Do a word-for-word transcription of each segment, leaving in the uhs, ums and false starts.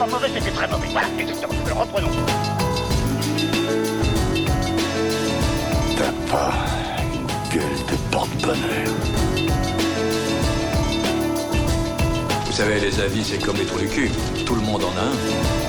pas mauvais, c'était très mauvais. Voilà, exactement. Alors, reprenons. T'as pas une gueule de porte-bonheur. Vous savez, les avis, c'est comme les trous du cul. Tout le monde en a un.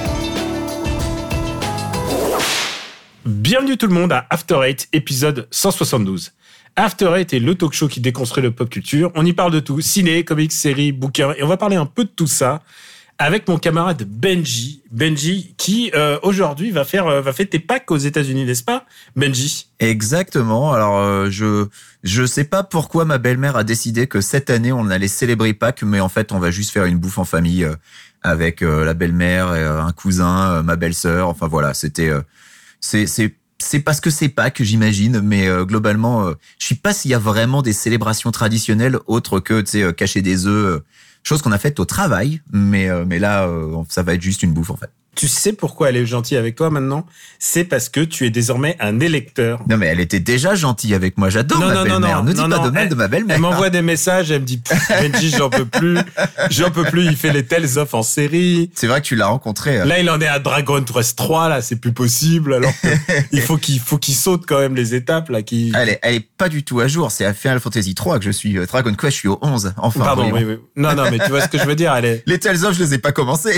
Bienvenue tout le monde à After Eight, épisode cent soixante-douze. After Eight est le talk show qui déconstruit le pop culture. On y parle de tout, ciné, comics, séries, bouquins, et on va parler un peu de tout ça avec mon camarade Benji. Benji qui euh, aujourd'hui va faire euh, va fêter Pâques aux États-Unis, n'est-ce pas, Benji? Exactement. Alors euh, je je sais pas pourquoi ma belle-mère a décidé que cette année on allait célébrer Pâques, mais en fait on va juste faire une bouffe en famille euh, avec euh, la belle-mère, et, euh, un cousin, euh, ma belle-sœur. Enfin voilà, c'était euh, c'est c'est c'est parce que c'est Pâques, j'imagine, mais euh, globalement, euh, je sais pas s'il y a vraiment des célébrations traditionnelles autres que tu sais euh, cacher des œufs, euh, chose qu'on a faite au travail, mais euh, mais là euh, ça va être juste une bouffe en fait. Tu sais pourquoi elle est gentille avec toi maintenant? C'est parce que tu es désormais un électeur. Non mais elle était déjà gentille avec moi, j'adore non, ma non, belle-mère. Non, non, ne dis non, pas non, de mal elle, de ma belle-mère. Elle m'envoie des messages, elle me dit « Benji, j'en peux plus, j'en peux plus, il fait les telles offres en série. » C'est vrai que tu l'as rencontré. Là, il en est à Dragon Quest trois, là, c'est plus possible, alors il faut qu'il faut qu'il saute quand même les étapes, là, qui... Elle est, elle est pas du tout à jour, c'est à Final Fantasy trois que je suis. Dragon Quest, je suis au onze. Enfin, Pardon, oui, oui. Non, non, mais tu vois ce que je veux dire, elle est... Les Tales of, je les ai pas commencés.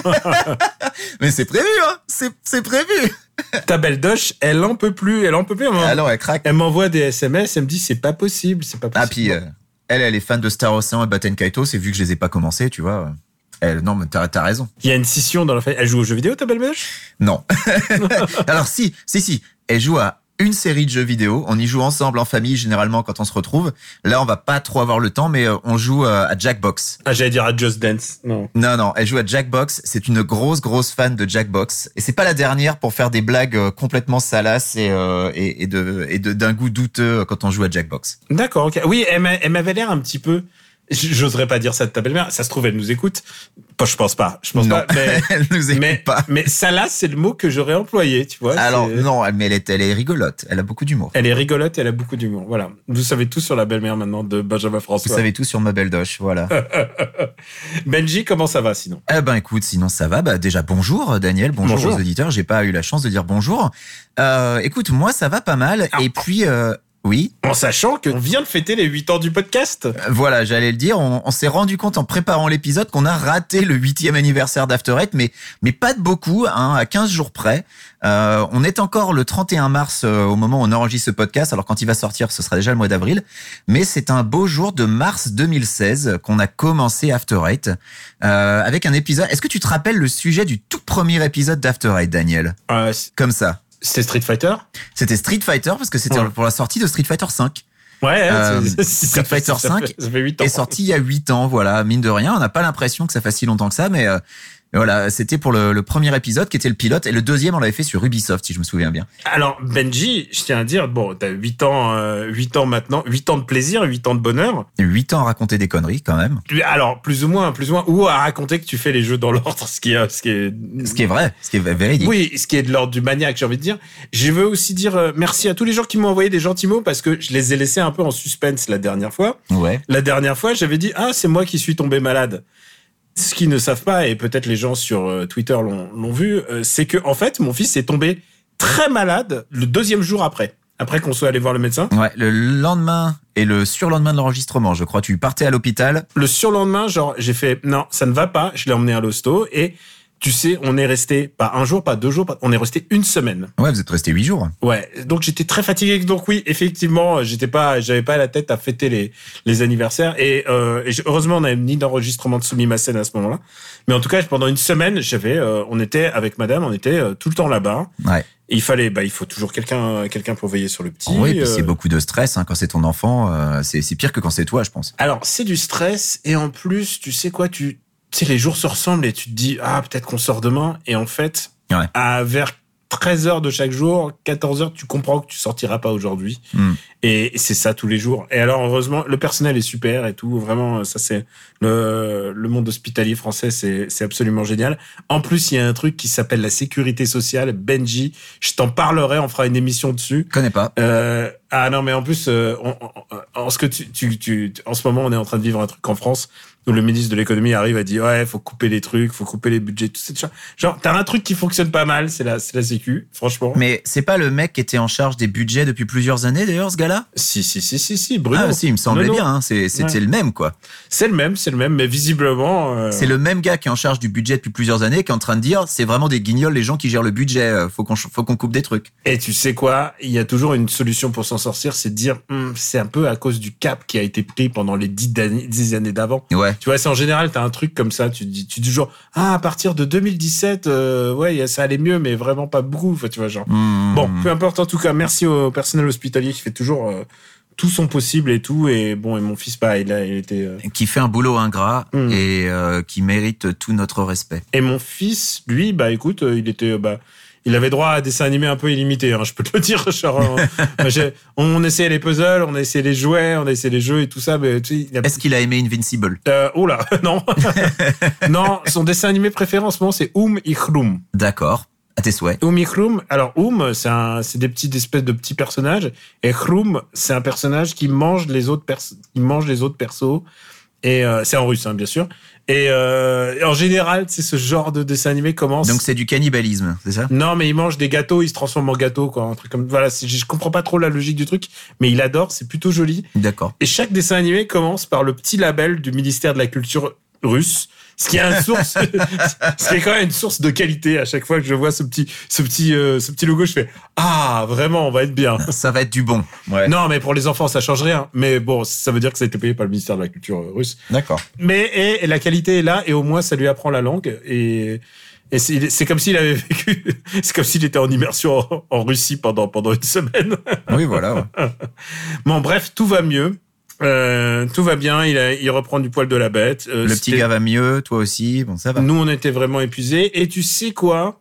Mais c'est prévu, hein. C'est, c'est prévu. Ta belle Doche, elle en peut plus, elle en peut plus. Elle Alors, elle craque. Elle m'envoie des S M S, elle me dit c'est pas possible, c'est pas possible. Ah, puis, euh, elle, elle est fan de Star Ocean et Baten Kaitos, et vu que je les ai pas commencés, tu vois. Elle, non, mais t'as, t'as raison. Il y a une scission dans la famille. Elle joue aux jeux vidéo, ta belle Doche? Non. Alors, si, si, si. Elle joue à une série de jeux vidéo. On y joue ensemble en famille, généralement, quand on se retrouve. Là, on va pas trop avoir le temps, mais on joue à Jackbox. Ah, j'allais dire à Just Dance. Non. Non, non. Elle joue à Jackbox. C'est une grosse, grosse fan de Jackbox. Et c'est pas la dernière pour faire des blagues complètement salaces et, euh, et, et de, et de, d'un goût douteux quand on joue à Jackbox. D'accord, ok. Oui, elle, m'a, elle m'avait l'air un petit peu... J'oserais pas dire ça de ta belle-mère. Ça se trouve, elle nous écoute. Pas, je pense pas. Je pense non, pas. Mais, elle nous écoute mais, pas. Mais salace, c'est le mot que j'aurais employé, tu vois. Alors, c'est... non, mais elle est, elle est rigolote. Elle a beaucoup d'humour. Elle est rigolote, elle a beaucoup d'humour. Voilà. Vous savez tout sur la belle-mère maintenant de Benjamin François. Vous savez tout sur ma belle Doche, voilà. Benji, comment ça va sinon? Eh ben, écoute, sinon ça va. Bah, déjà, bonjour, Daniel. Bonjour, bonjour. aux auditeurs. J'ai pas eu la chance de dire bonjour. Euh, écoute, moi, ça va pas mal. Ah. Et puis, euh, oui. En sachant qu'on vient de fêter les huit ans du podcast. Euh, voilà, j'allais le dire. On, on s'est rendu compte en préparant l'épisode qu'on a raté le huitième anniversaire d'After Eight, mais, mais pas de beaucoup, hein, à quinze jours près. Euh, on est encore le trente et un mars euh, au moment où on enregistre ce podcast. Alors quand il va sortir, ce sera déjà le mois d'avril. Mais c'est un beau jour de mars deux mille seize qu'on a commencé After Eight euh, avec un épisode. Est-ce que tu te rappelles le sujet du tout premier épisode d'After Eight, Daniel? euh, Comme ça. C'était Street Fighter? C'était Street Fighter parce que c'était ouais. pour la sortie de Street Fighter cinq. Ouais, euh, c'est, c'est, Street Fighter ça cinq fait, ça fait huit ans. Est sorti il y a huit ans, voilà, mine de rien. On n'a pas l'impression que ça fasse si longtemps que ça, mais euh, voilà, c'était pour le, le premier épisode qui était le pilote, et le deuxième on l'avait fait sur Ubisoft, si je me souviens bien. Alors Benji, je tiens à dire, bon, t'as huit ans, euh, huit ans maintenant, huit ans de plaisir, huit ans de bonheur. huit ans à raconter des conneries quand même. Alors plus ou moins, plus ou moins, ou à raconter que tu fais les jeux dans l'ordre, ce qui est, ce qui est, ce qui est vrai, ce qui est véridique. Oui, ce qui est de l'ordre du maniaque, j'ai envie de dire. Je veux aussi dire euh, merci à tous les gens qui m'ont envoyé des gentils mots parce que je les ai laissés un peu en suspense la dernière fois. Ouais. La dernière fois, j'avais dit ah c'est moi qui suis tombé malade. Ce qu'ils ne savent pas, et peut-être les gens sur Twitter l'ont, l'ont vu, euh, c'est que en fait, mon fils est tombé très malade le deuxième jour après, après qu'on soit allé voir le médecin. Ouais, le lendemain et le surlendemain de l'enregistrement, je crois. Tu partais à l'hôpital. Le surlendemain, genre, j'ai fait non, ça ne va pas. Je l'ai emmené à l'hosto et tu sais, on est resté pas un jour, pas deux jours, pas, on est resté une semaine. Ouais, vous êtes resté huit jours. Ouais, donc j'étais très fatigué. Donc oui, effectivement, j'étais pas, j'avais pas la tête à fêter les les anniversaires. Et, euh, et heureusement, on n'avait ni d'enregistrement de Sumimasen à ce moment-là. Mais en tout cas, pendant une semaine, j'avais, euh, on était avec Madame, on était euh, tout le temps là-bas. Ouais. Et il fallait, bah, il faut toujours quelqu'un, quelqu'un pour veiller sur le petit. Oui, puis euh... c'est beaucoup de stress hein, quand c'est ton enfant. Euh, c'est c'est pire que quand c'est toi, je pense. Alors c'est du stress et en plus, tu sais quoi, tu Tu sais, les jours se ressemblent et tu te dis, ah, peut-être qu'on sort demain. Et en fait, ouais. à vers treize heures de chaque jour, quatorze heures, tu comprends que tu sortiras pas aujourd'hui. Mm. Et c'est ça tous les jours. Et alors, heureusement, le personnel est super et tout. Vraiment, ça, c'est le, le monde hospitalier français, c'est, c'est absolument génial. En plus, il y a un truc qui s'appelle la sécurité sociale. Benji, je t'en parlerai, on fera une émission dessus. Je connais pas. Euh, ah non, mais en plus, euh, on, on, en ce que tu, tu, tu, en ce moment, on est en train de vivre un truc en France où le ministre de l'économie arrive à dire ouais, faut couper les trucs, faut couper les budgets, tout ça. Genre, t'as un truc qui fonctionne pas mal, c'est la, c'est la Sécu, franchement. Mais c'est pas le mec qui était en charge des budgets depuis plusieurs années, d'ailleurs, ce gars-là? Si, si, si, si, si, Bruno. Ah, si, il me semblait Bruno. bien, hein. C'est, c'était Ouais. le même, quoi. C'est le même, c'est le même, mais visiblement. Euh... C'est le même gars qui est en charge du budget depuis plusieurs années, qui est en train de dire, c'est vraiment des guignols, les gens qui gèrent le budget, faut qu'on, faut qu'on coupe des trucs. Et tu sais quoi? Il y a toujours une solution pour s'en sortir, c'est de dire, hm, c'est un peu à cause du cap qui a été pris pendant les dix, années, dix années d'avant. Ouais. Tu vois, c'est en général, t'as un truc comme ça, tu dis, tu dis toujours, ah, à partir de deux mille dix-sept, euh, ouais, ça allait mieux, mais vraiment pas beaucoup, enfin, tu vois, genre. Mmh. Bon, peu importe, en tout cas, merci au personnel hospitalier qui fait toujours euh, tout son possible et tout, et bon, et mon fils, bah, il a, il était, euh... Qui fait un boulot ingrat Mmh. et euh, qui mérite tout notre respect. Et mon fils, lui, bah, écoute, euh, il était, euh, bah, il avait droit à des dessins animés un peu illimités, hein, je peux te le dire. Genre, euh, j'ai- on essayait les puzzles, on essayait les jouets, on essayait les jeux et tout ça, mais tu sais, il a... Est-ce qu'il a aimé Invincible? Euh, oh là, non. Non, son dessin animé préféré en ce moment, c'est Oum et Khroum. D'accord. À tes souhaits. Oum et Khroum, alors Oum, c'est un, c'est des petits espèces de petits personnages, et Khroum, c'est un personnage qui mange les autres persos, il mange les autres persos, et euh, c'est en russe, hein, bien sûr. Et euh, en général, c'est ce genre de dessin animé commence. Donc c'est du cannibalisme, c'est ça? Non, mais il mange des gâteaux, il se transforme en gâteau, quoi, un truc comme. Voilà, c'est- je comprends pas trop la logique du truc, mais il adore, c'est plutôt joli. D'accord. Et chaque dessin animé commence par le petit label du ministère de la Culture russe, ce qui est une source, ce qui est quand même une source de qualité. À chaque fois que je vois ce petit, ce petit, euh, ce petit logo, je fais ah vraiment, on va être bien. Ça va être du bon. Ouais. Non, mais pour les enfants, ça change rien. Mais bon, ça veut dire que ça a été payé par le ministère de la Culture euh, russe. D'accord. Mais et, et la qualité est là, et au moins ça lui apprend la langue. Et, et c'est, c'est comme s'il avait vécu, c'est comme s'il était en immersion en, en Russie pendant pendant une semaine. Oui, voilà. Ouais. Bon, bref, tout va mieux. Euh, tout va bien, il, a, il reprend du poil de la bête. Euh, Le petit c'était- gars va mieux, toi aussi. Bon, ça va. Nous, on était vraiment épuisés. Et tu sais quoi?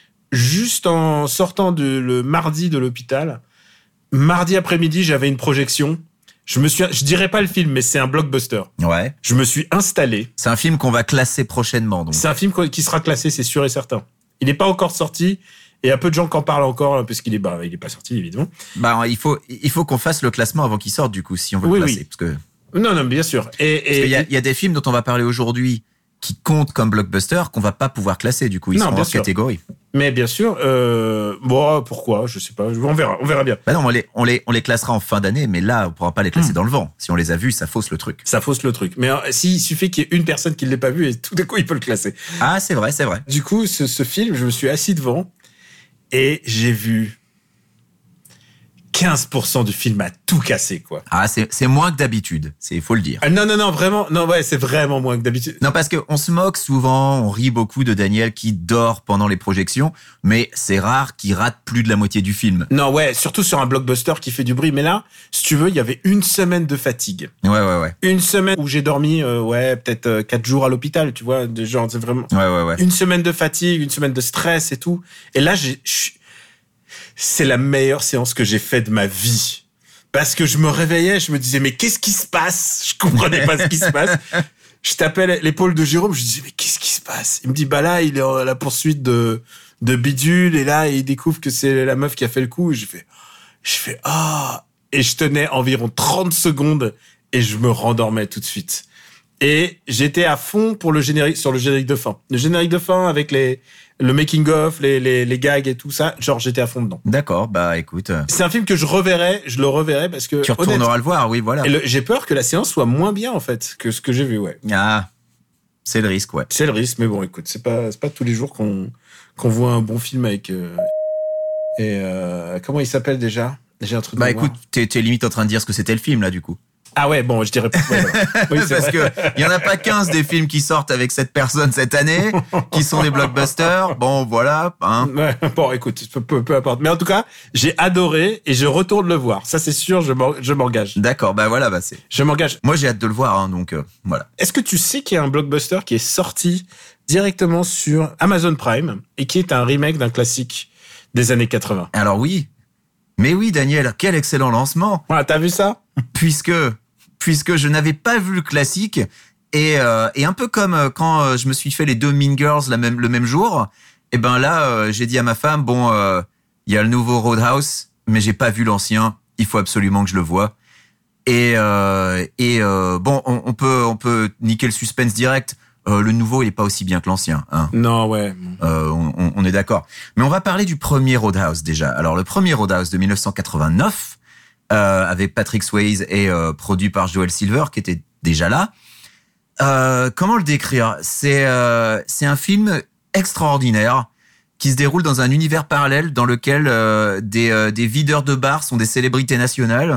Juste en sortant de, le mardi de l'hôpital, mardi après-midi, j'avais une projection. Je me suis, je dirais pas le film, mais c'est un blockbuster. Ouais. Je me suis installé. C'est un film qu'on va classer prochainement, donc. C'est un film qui sera classé, c'est sûr et certain. Il n'est pas encore sorti. Et il y a peu de gens qui en parlent encore, parce qu'il est, bah, il est pas sorti, évidemment. Bah, il faut, il faut qu'on fasse le classement avant qu'il sorte, du coup, si on veut Oui, le classer. oui. Parce que, Non, non, bien sûr. Et, parce et qu'il y a, il y a des films dont on va parler aujourd'hui qui comptent comme blockbuster qu'on va pas pouvoir classer, du coup. Ils Non, sont bien hors sûr. catégorie. mais bien sûr, euh, bon, pourquoi? Je sais pas. On verra, on verra bien. Bah non, on les, on les, on les classera en fin d'année, mais là, on pourra pas les classer Hmm. dans le vent. Si on les a vus, ça fausse le truc. Ça fausse le truc. Mais euh, s'il suffit qu'il y ait une personne qui ne l'ait pas vu et tout d'un coup, il peut le classer. Ah, c'est vrai, c'est vrai. Du coup, ce, ce film, je me suis assis devant et j'ai vu quinze pour cent du film a tout cassé, quoi. Ah, c'est, c'est moins que d'habitude. C'est, faut le dire. Ah, non, non, non, vraiment, non, ouais, c'est vraiment moins que d'habitude. Non, parce que on se moque souvent, on rit beaucoup de Daniel qui dort pendant les projections, mais c'est rare qu'il rate plus de la moitié du film. Non, ouais, surtout sur un blockbuster qui fait du bruit. Mais là, si tu veux, il y avait une semaine de fatigue. Ouais, ouais, ouais. Une semaine où j'ai dormi, euh, ouais, peut-être euh, quatre jours à l'hôpital, tu vois, de genre, c'est vraiment Ouais, ouais, ouais. une semaine de fatigue, une semaine de stress et tout. Et là, j'ai, je- c'est la meilleure séance que j'ai faite de ma vie. Parce que je me réveillais, je me disais, mais qu'est-ce qui se passe? Je comprenais pas ce qui se passe. Je tapais l'épaule de Jérôme, je disais, mais qu'est-ce qui se passe? Il me dit, bah là, il est à la poursuite de, de Bidule, et là, il découvre que c'est la meuf qui a fait le coup, et je fais, je fais, ah, et je tenais environ trente secondes, et je me rendormais tout de suite. Et j'étais à fond pour le générique, sur le générique de fin. Le générique de fin avec les, le making of, les, les, les gags et tout ça, genre, j'étais à fond dedans. D'accord, bah écoute, euh, C'est un film que je reverrai, je le reverrai parce que, tu honnêtement, retourneras le voir, oui, voilà. et le- j'ai peur que la séance soit moins bien, en fait, que ce que j'ai vu, ouais. Ah, c'est le risque, ouais. C'est le risque, mais bon, écoute, c'est pas, c'est pas tous les jours qu'on, qu'on voit un bon film avec, euh, et, euh, comment il s'appelle déjà? J'ai un truc de Bah mémoire. écoute, t'es, t'es limite en train de dire ce que c'était le film, là, du coup. Ah ouais, bon, je dirais pas. Ouais, voilà. Oui, c'est Parce vrai. que il y en a pas quinze des films qui sortent avec cette personne cette année, qui sont des blockbusters. Bon, voilà, hein. Ouais, bon, écoute, peu, peu, peu importe. Mais en tout cas, j'ai adoré et je retourne le voir. Ça, c'est sûr, je m'en- je m'engage. D'accord, bah voilà, bah c'est. Je m'engage. Moi, j'ai hâte de le voir, hein, donc euh, voilà. Est-ce que tu sais qu'il y a un blockbuster qui est sorti directement sur Amazon Prime et qui est un remake d'un classique des années quatre-vingts? Alors oui, mais oui, Daniel, quel excellent lancement, Voilà, t'as vu ça? puisque puisque je n'avais pas vu le classique et euh, et un peu comme euh, quand euh, je me suis fait les deux Mean Girls la même le même jour, et ben là, euh, j'ai dit à ma femme, bon, euh, il y a le nouveau Roadhouse, mais j'ai pas vu l'ancien, il faut absolument que je le voie. Et, euh, et euh, bon, on, on peut on peut niquer le suspense direct. Euh, le nouveau, il est pas aussi bien que l'ancien. Hein. Non, ouais. Euh, on, on est d'accord. Mais on va parler du premier Roadhouse déjà. Alors le premier Roadhouse de dix-neuf cent quatre-vingt-neuf, euh, avec Patrick Swayze et euh, produit par Joel Silver, qui était déjà là. Euh, comment le décrire ? C'est euh, c'est un film extraordinaire qui se déroule dans un univers parallèle dans lequel euh, des euh, des videurs de bars sont des célébrités nationales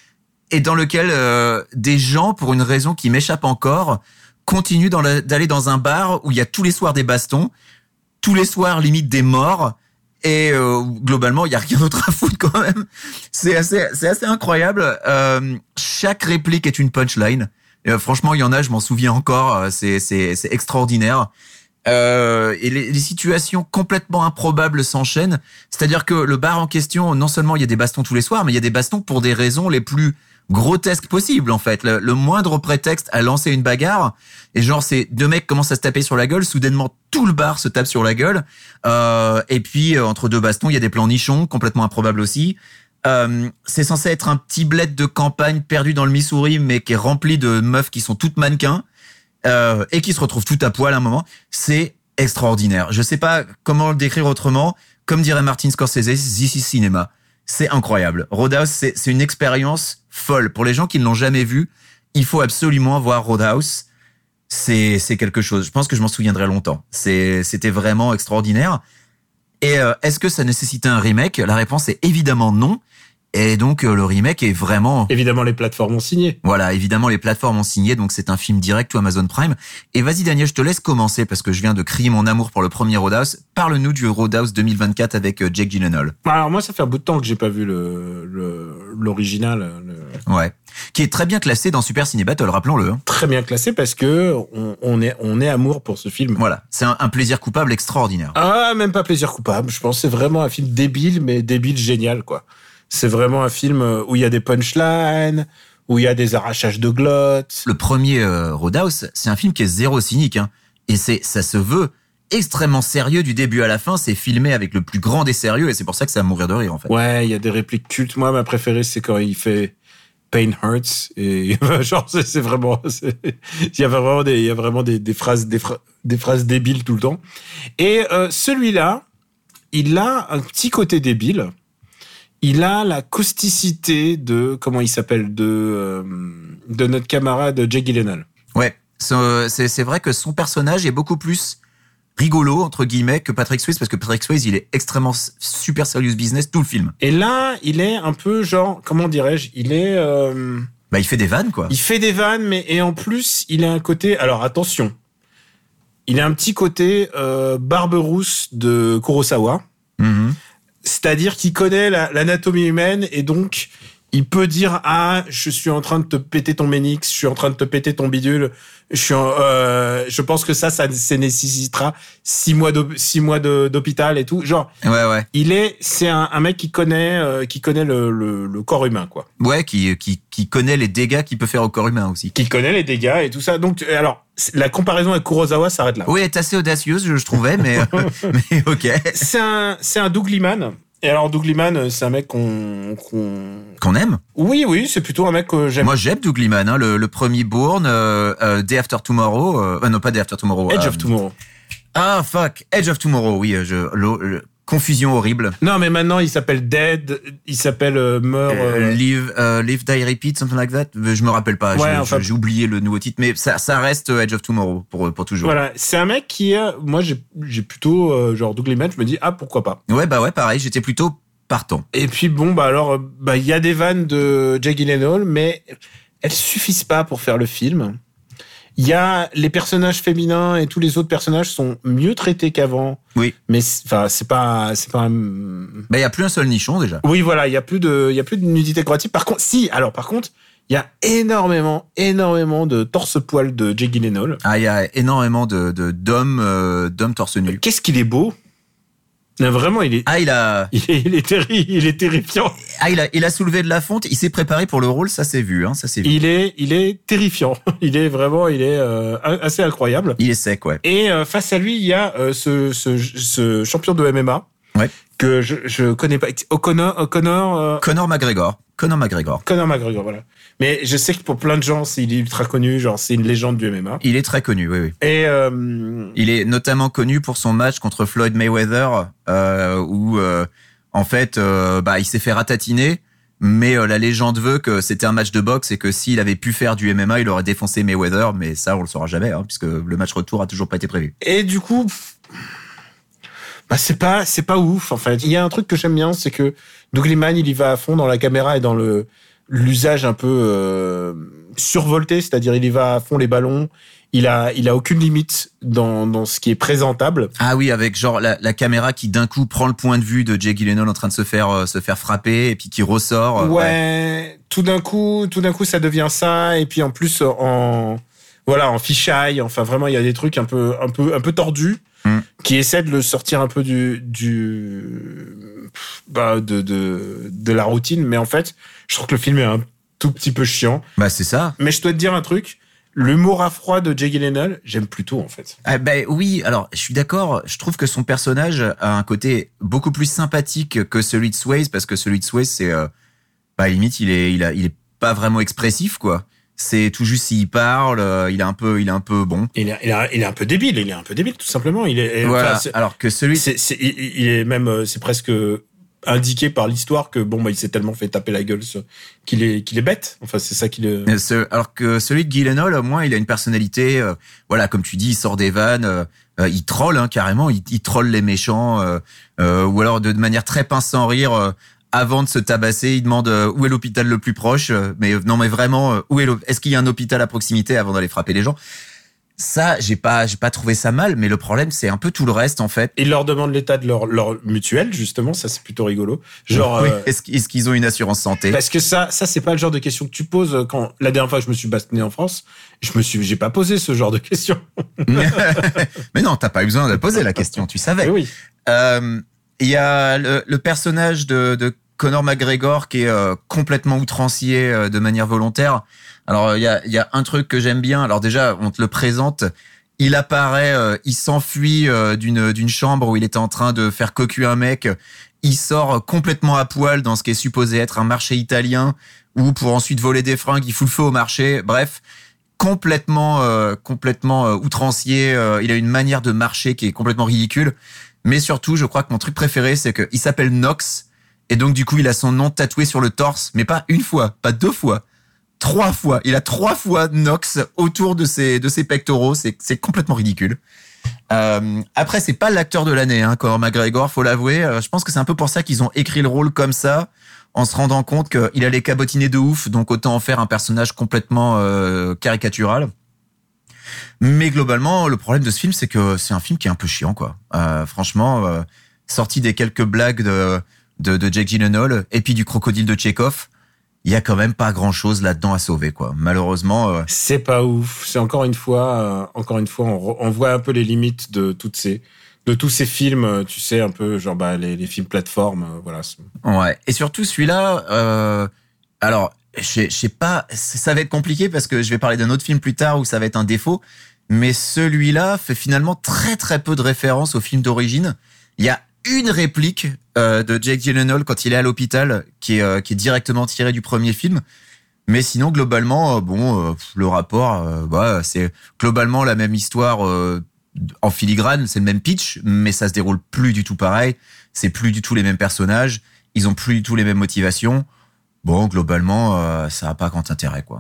et dans lequel euh, des gens, pour une raison qui m'échappe encore, continue dans la, d'aller dans un bar où il y a tous les soirs des bastons, tous les soirs limite des morts, et euh, globalement il y a rien d'autre à foutre quand même. C'est assez, c'est assez incroyable. Euh, chaque réplique est une punchline. Euh, franchement, il y en a, je m'en souviens encore. C'est, c'est, c'est extraordinaire. Euh, et les, les situations complètement improbables s'enchaînent. C'est-à-dire que le bar en question, non seulement il y a des bastons tous les soirs, mais il y a des bastons pour des raisons les plus grotesque possible en fait. Le, le moindre prétexte à lancer une bagarre, et genre c'est deux mecs commencent à se taper sur la gueule, soudainement tout le bar se tape sur la gueule, euh, et puis euh, entre deux bastons il y a des plans nichons complètement improbables aussi. Euh, c'est censé être un petit bled de campagne perdu dans le Missouri, mais qui est rempli de meufs qui sont toutes mannequins euh, et qui se retrouvent toutes à poil à un moment. C'est extraordinaire. Je sais pas comment le décrire autrement. Comme dirait Martin Scorsese, this is cinema. C'est incroyable. Roadhouse, c'est, c'est une expérience folle. Pour les gens qui ne l'ont jamais vu, il faut absolument voir Roadhouse. C'est, c'est quelque chose. Je pense que je m'en souviendrai longtemps. C'est, c'était vraiment extraordinaire. Et euh, est-ce que ça nécessitait un remake ? La réponse est évidemment non. Et donc, euh, le remake est vraiment... Évidemment, les plateformes ont signé. Voilà, évidemment, les plateformes ont signé, donc c'est un film direct ou Amazon Prime. Et vas-y, Daniel, je te laisse commencer, parce que je viens de crier mon amour pour le premier Roadhouse. Parle-nous du Roadhouse deux mille vingt-quatre avec euh, Jake Gyllenhaal. Alors moi, ça fait un bout de temps que j'ai pas vu le, le l'original. Le... Ouais. Qui est très bien classé dans Super Ciné Battle, rappelons-le. Hein. Très bien classé, parce que on, on est on est amour pour ce film. Voilà, c'est un, un plaisir coupable extraordinaire. Ah, même pas plaisir coupable. Je pense que c'est vraiment un film débile, mais débile génial, quoi. C'est vraiment un film où il y a des punchlines, où il y a des arrachages de glotte. Le premier euh, Roadhouse, c'est un film qui est zéro cynique, hein. Et c'est, ça se veut extrêmement sérieux du début à la fin. C'est filmé avec le plus grand des sérieux, et c'est pour ça que ça va mourir de rire, en fait. Ouais, il y a des répliques cultes. Moi, ma préférée, c'est quand il fait Pain Hurts, et genre, c'est, c'est vraiment, c'est, il y a vraiment des, il y a vraiment des, des phrases, des, phra- des phrases débiles tout le temps. Et euh, celui-là, il a un petit côté débile. Il a la causticité de, comment il s'appelle, de, euh, de notre camarade Jake Gyllenhaal. Ouais, c'est, c'est, c'est vrai que son personnage est beaucoup plus rigolo, entre guillemets, que Patrick Swayze, parce que Patrick Swayze, il est extrêmement super serious business tout le film. Et là, il est un peu genre, comment dirais-je, il est... Euh, bah, il fait des vannes, quoi. Il fait des vannes, mais et en plus, il a un côté... Alors, attention, il a un petit côté euh, barbe rousse de Kurosawa. Mm-hmm. C'est-à-dire qu'il connaît la, l'anatomie humaine, et donc il peut dire ah je suis en train de te péter ton ménix, je suis en train de te péter ton bidule, je suis en, euh, je pense que ça ça, ça nécessitera six mois de six mois de, d'hôpital et tout, genre ouais ouais il est c'est un, un mec qui connaît euh, qui connaît le, le, le corps humain, quoi. Ouais, qui qui qui connaît les dégâts qu'il peut faire au corps humain aussi, qui connaît les dégâts et tout ça. Donc alors la comparaison avec Kurosawa s'arrête là. Oui, elle est assez audacieuse, je, je trouvais, mais mais ok. C'est un c'est un Doug Liman. Et alors Doug Liman, c'est un mec qu'on qu'on qu'on aime. Oui, oui, c'est plutôt un mec que j'aime. Moi, j'aime Doug Liman, hein, le, le premier Bourne, euh, euh, Day After Tomorrow, euh, euh, non pas Day After Tomorrow. Edge euh, of Tomorrow. Ah fuck, Edge of Tomorrow, oui, je le, le, confusion horrible. Non, mais maintenant il s'appelle Dead, il s'appelle euh, Meurt. Euh, live, euh, live, Die, Repeat, something like that. Je me rappelle pas. Ouais, j'ai, enfin, j'ai oublié le nouveau titre, mais ça, ça reste Edge of Tomorrow pour pour toujours. Voilà, c'est un mec qui, euh, moi, j'ai j'ai plutôt euh, genre Doug Liman, je me dis ah pourquoi pas. Ouais, bah ouais, pareil, j'étais plutôt partant. Et puis bon, bah alors, bah il y a des vannes de Jake Gyllenhaal, mais elles suffisent pas pour faire le film. Il y a les personnages féminins et tous les autres personnages sont mieux traités qu'avant. Oui. Mais enfin, c'est pas, c'est pas. Un... Bah il y a plus un seul nichon déjà. Oui, voilà, il y a plus de, il y a plus de nudité gratuite. Par contre, si, alors par contre, il y a énormément, énormément de torse-poil de Jake Gyllenhaal. Ah, il y a énormément de, de d'hommes, euh, d'hommes torse nu. Qu'est-ce qu'il est beau. Non, vraiment, il est. Ah, il a. Il est, il est, terri... il est terrifiant. Ah, il a, il a soulevé de la fonte. Il s'est préparé pour le rôle. Ça s'est vu, hein. Ça s'est vu. Il est, il est terrifiant. Il est vraiment, il est euh, assez incroyable. Il est sec, ouais. Et euh, face à lui, il y a euh, ce, ce, ce champion de M M A. Ouais. Que je, je connais pas. O'Connor, O'Connor. Euh... Conor McGregor. Conor McGregor. Conor McGregor, voilà. Mais je sais que pour plein de gens, c'est, il est ultra connu, genre c'est une légende du M M A. Il est très connu, oui, oui. Et euh, il est notamment connu pour son match contre Floyd Mayweather, euh, où euh, en fait, euh, bah, il s'est fait ratatiner. Mais euh, la légende veut que c'était un match de boxe et que s'il avait pu faire du M M A, il aurait défoncé Mayweather. Mais ça, on le saura jamais, hein, puisque le match retour a toujours pas été prévu. Et du coup, bah c'est pas c'est pas ouf en fait. Il y a un truc que j'aime bien, c'est que Doug Liman, il y va à fond dans la caméra et dans le l'usage un peu euh, survolté, c'est-à-dire il y va à fond les ballons. Il a, il a aucune limite dans, dans ce qui est présentable. Ah oui, avec genre la, la caméra qui d'un coup prend le point de vue de Jake Gyllenhaal en train de se faire, euh, se faire frapper et puis qui ressort. Euh, ouais, ouais. Tout d'un coup, tout d'un coup, ça devient ça. Et puis en plus, en, voilà, en fisheye. Enfin, vraiment, il y a des trucs un peu, un peu, un peu tordus mm. qui essaient de le sortir un peu du, du, bah, de, de, de la routine. Mais en fait, je trouve que le film est un tout petit peu chiant. Bah, c'est ça. Mais je dois te dire un truc. L'humour à froid de Jake Gyllenhaal, j'aime plutôt en fait. Ah ben oui, alors je suis d'accord. Je trouve que son personnage a un côté beaucoup plus sympathique que celui de Swayze, parce que celui de Swayze, c'est, euh, bah limite, il est, il a, il est pas vraiment expressif quoi. C'est tout juste s'il parle, euh, il est un peu, il est un peu bon. Il est, il est, il est un peu débile. Il est un peu débile tout simplement. Il est. Voilà. Enfin, c'est, alors que celui, c'est, c'est, il, il est même, c'est presque indiqué par l'histoire que bon bah il s'est tellement fait taper la gueule qu'il est qu'il est bête. Enfin c'est ça qu'il est. Ce, alors que celui de Gyllenhaal, au moins il a une personnalité, euh, voilà comme tu dis, il sort des vannes, euh, euh, il troll hein, carrément, il, il troll les méchants, euh, euh, ou alors de, de manière très pince sans rire. Euh, avant de se tabasser, il demande euh, où est l'hôpital le plus proche. Euh, mais non mais vraiment euh, où est est-ce qu'il y a un hôpital à proximité avant d'aller frapper les gens. Ça, j'ai pas, j'ai pas trouvé ça mal, mais le problème, c'est un peu tout le reste, en fait. Il leur demande l'état de leur, leur mutuelle, justement, ça c'est plutôt rigolo. Genre, oui, euh, est-ce, est-ce qu'ils ont une assurance santé? Parce que ça, ça c'est pas le genre de question que tu poses quand, la dernière fois que je me suis bastonné en France, je me suis, j'ai pas posé ce genre de question. Mais non, t'as pas eu besoin de poser la question, tu savais. Oui. Euh, il y a le, le personnage de, de Conor McGregor qui est euh, complètement outrancier euh, de manière volontaire. Alors il y a, il y a un truc que j'aime bien. Alors déjà, on te le présente. Il apparaît, euh, il s'enfuit euh, d'une d'une chambre où il était en train de faire cocu un mec. Il sort complètement à poil dans ce qui est supposé être un marché italien, où pour ensuite voler des fringues, il fout le feu au marché. Bref, complètement euh, complètement euh, outrancier. Euh, il a une manière de marcher qui est complètement ridicule. Mais surtout, je crois que mon truc préféré, c'est qu'il s'appelle Knox. Et donc du coup, il a son nom tatoué sur le torse, mais pas une fois, pas deux fois. Trois fois, il a trois fois Knox autour de ses de ses pectoraux, c'est c'est complètement ridicule. Euh, après, c'est pas l'acteur de l'année, hein, Conor McGregor, faut l'avouer. Euh, je pense que c'est un peu pour ça qu'ils ont écrit le rôle comme ça, en se rendant compte qu'il allait cabotiner de ouf, donc autant en faire un personnage complètement euh, caricatural. Mais globalement, le problème de ce film, c'est que c'est un film qui est un peu chiant, quoi. Euh, franchement, euh, sorti des quelques blagues de de, de Jake Gyllenhaal et puis du crocodile de Tchekhov. Il y a quand même pas grand chose là-dedans à sauver, quoi. Malheureusement, euh... c'est pas ouf. C'est encore une fois, euh, encore une fois, on, on voit un peu les limites de toutes ces, de tous ces films, tu sais, un peu genre bah les, les films plateformes, euh, voilà. Ouais. Et surtout celui-là, euh, alors je je sais pas, ça va être compliqué parce que je vais parler d'un autre film plus tard où ça va être un défaut, mais celui-là fait finalement très très peu de références au film d'origine. Il y a une réplique euh, de Jake Gyllenhaal quand il est à l'hôpital qui est euh, qui est directement tirée du premier film, mais sinon globalement euh, bon euh, le rapport euh, bah c'est globalement la même histoire euh, en filigrane, c'est le même pitch, mais ça se déroule plus du tout pareil, c'est plus du tout les mêmes personnages, ils ont plus du tout les mêmes motivations. Bon, globalement euh, ça a pas grand intérêt, quoi.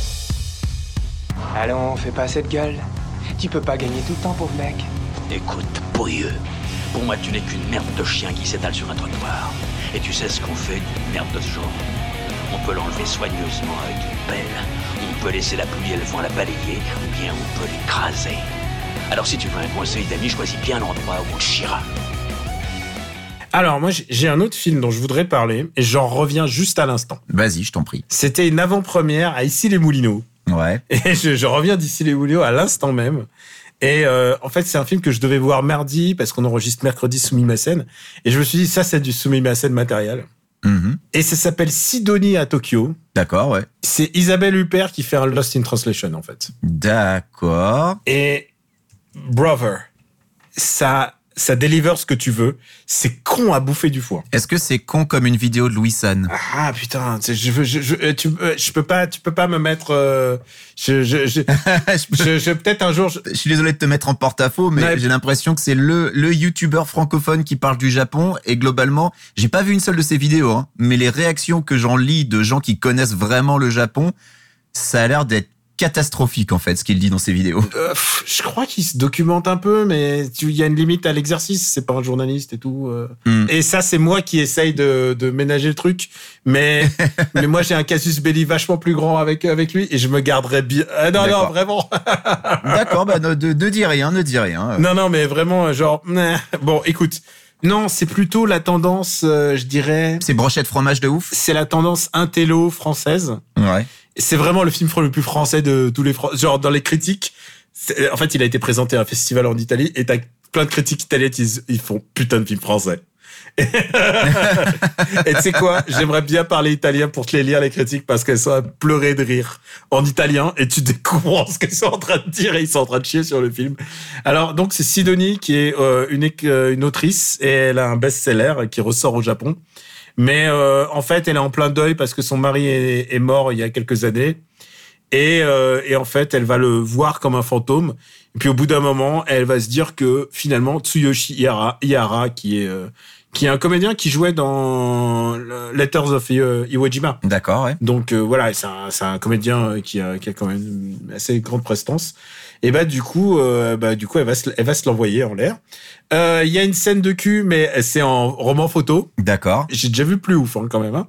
Allons, fais pas cette gueule. Tu peux pas gagner tout le temps, pauvre mec. Écoute, pourrieux. Pour moi, tu n'es qu'une merde de chien qui s'étale sur un trottoir. Et tu sais ce qu'on fait d'une merde de ce genre? On peut l'enlever soigneusement avec une pelle, on peut laisser la pluie et le vent la balayer, ou bien on peut l'écraser. Alors si tu veux un conseil d'ami, choisis bien l'endroit où on chiera. Alors moi, j'ai un autre film dont je voudrais parler, et j'en reviens juste à l'instant. Vas-y, je t'en prie. C'était une avant-première à Issy-les-Moulineaux. Ouais. Et je, je reviens d'Issy-les-Moulineaux à l'instant même. Et euh, en fait, c'est un film que je devais voir mardi parce qu'on enregistre mercredi Sumimasen. Et je me suis dit, ça, c'est du Sumimasen matériel. Mm-hmm. Et ça s'appelle Sidonie à Tokyo. D'accord, ouais. C'est Isabelle Huppert qui fait un Lost in Translation, en fait. D'accord. Et Brother, ça, ça délivre ce que tu veux. C'est con à bouffer du foie. Est-ce que c'est con comme une vidéo de Louis San? Ah putain, je veux, je, je, tu, je peux pas, tu peux pas me mettre. Euh, je, je, je, je, je peut-être un jour. Je... je suis désolé de te mettre en porte-à-faux, mais ouais. J'ai l'impression que c'est le le youtubeur francophone qui parle du Japon et globalement, j'ai pas vu une seule de ses vidéos, hein, mais les réactions que j'en lis de gens qui connaissent vraiment le Japon, ça a l'air d'être catastrophique en fait ce qu'il dit dans ses vidéos. Euh, je crois qu'il se documente un peu, mais il y a une limite à l'exercice. C'est pas un journaliste et tout. Euh. Mm. Et ça, c'est moi qui essaye de, de ménager le truc. Mais mais moi, j'ai un casus belli vachement plus grand avec avec lui et je me garderais bien. Ah, non, D'accord. non, vraiment. D'accord, bah ne, ne, ne dis rien, ne dis rien. Non, non, mais vraiment, genre. Bon, écoute. Non, c'est plutôt la tendance, euh, je dirais. C'est brochette fromage de ouf. C'est la tendance intello française. Ouais. C'est vraiment le film le plus français de tous les Français. Genre, dans les critiques, en fait, il a été présenté à un festival en Italie et t'as plein de critiques italiens qui ils font putain de film français. Et tu sais quoi, j'aimerais bien parler italien pour te les lire, les critiques, parce qu'elles sont à pleurer de rire en italien et tu découvres ce qu'elles sont en train de dire et ils sont en train de chier sur le film. Alors, donc, c'est Sidonie qui est euh, une, une autrice et elle a un best-seller qui ressort au Japon. Mais euh, en fait, elle est en plein deuil parce que son mari est, est mort il y a quelques années. Et, euh, et en fait, elle va le voir comme un fantôme. Et puis au bout d'un moment, elle va se dire que finalement, Tsuyoshi Ihara, Ihara qui est euh, qui est un comédien qui jouait dans Letters of Iwo Jima. D'accord, ouais. Donc euh, voilà, c'est un, c'est un comédien qui a, qui a quand même une assez grande prestance. Et bah du coup, euh, bah du coup, elle va se, elle va se l'envoyer en l'air. Il euh, y a une scène de cul, mais c'est en roman photo. D'accord. J'ai déjà vu plus ouf hein, quand même. Hein.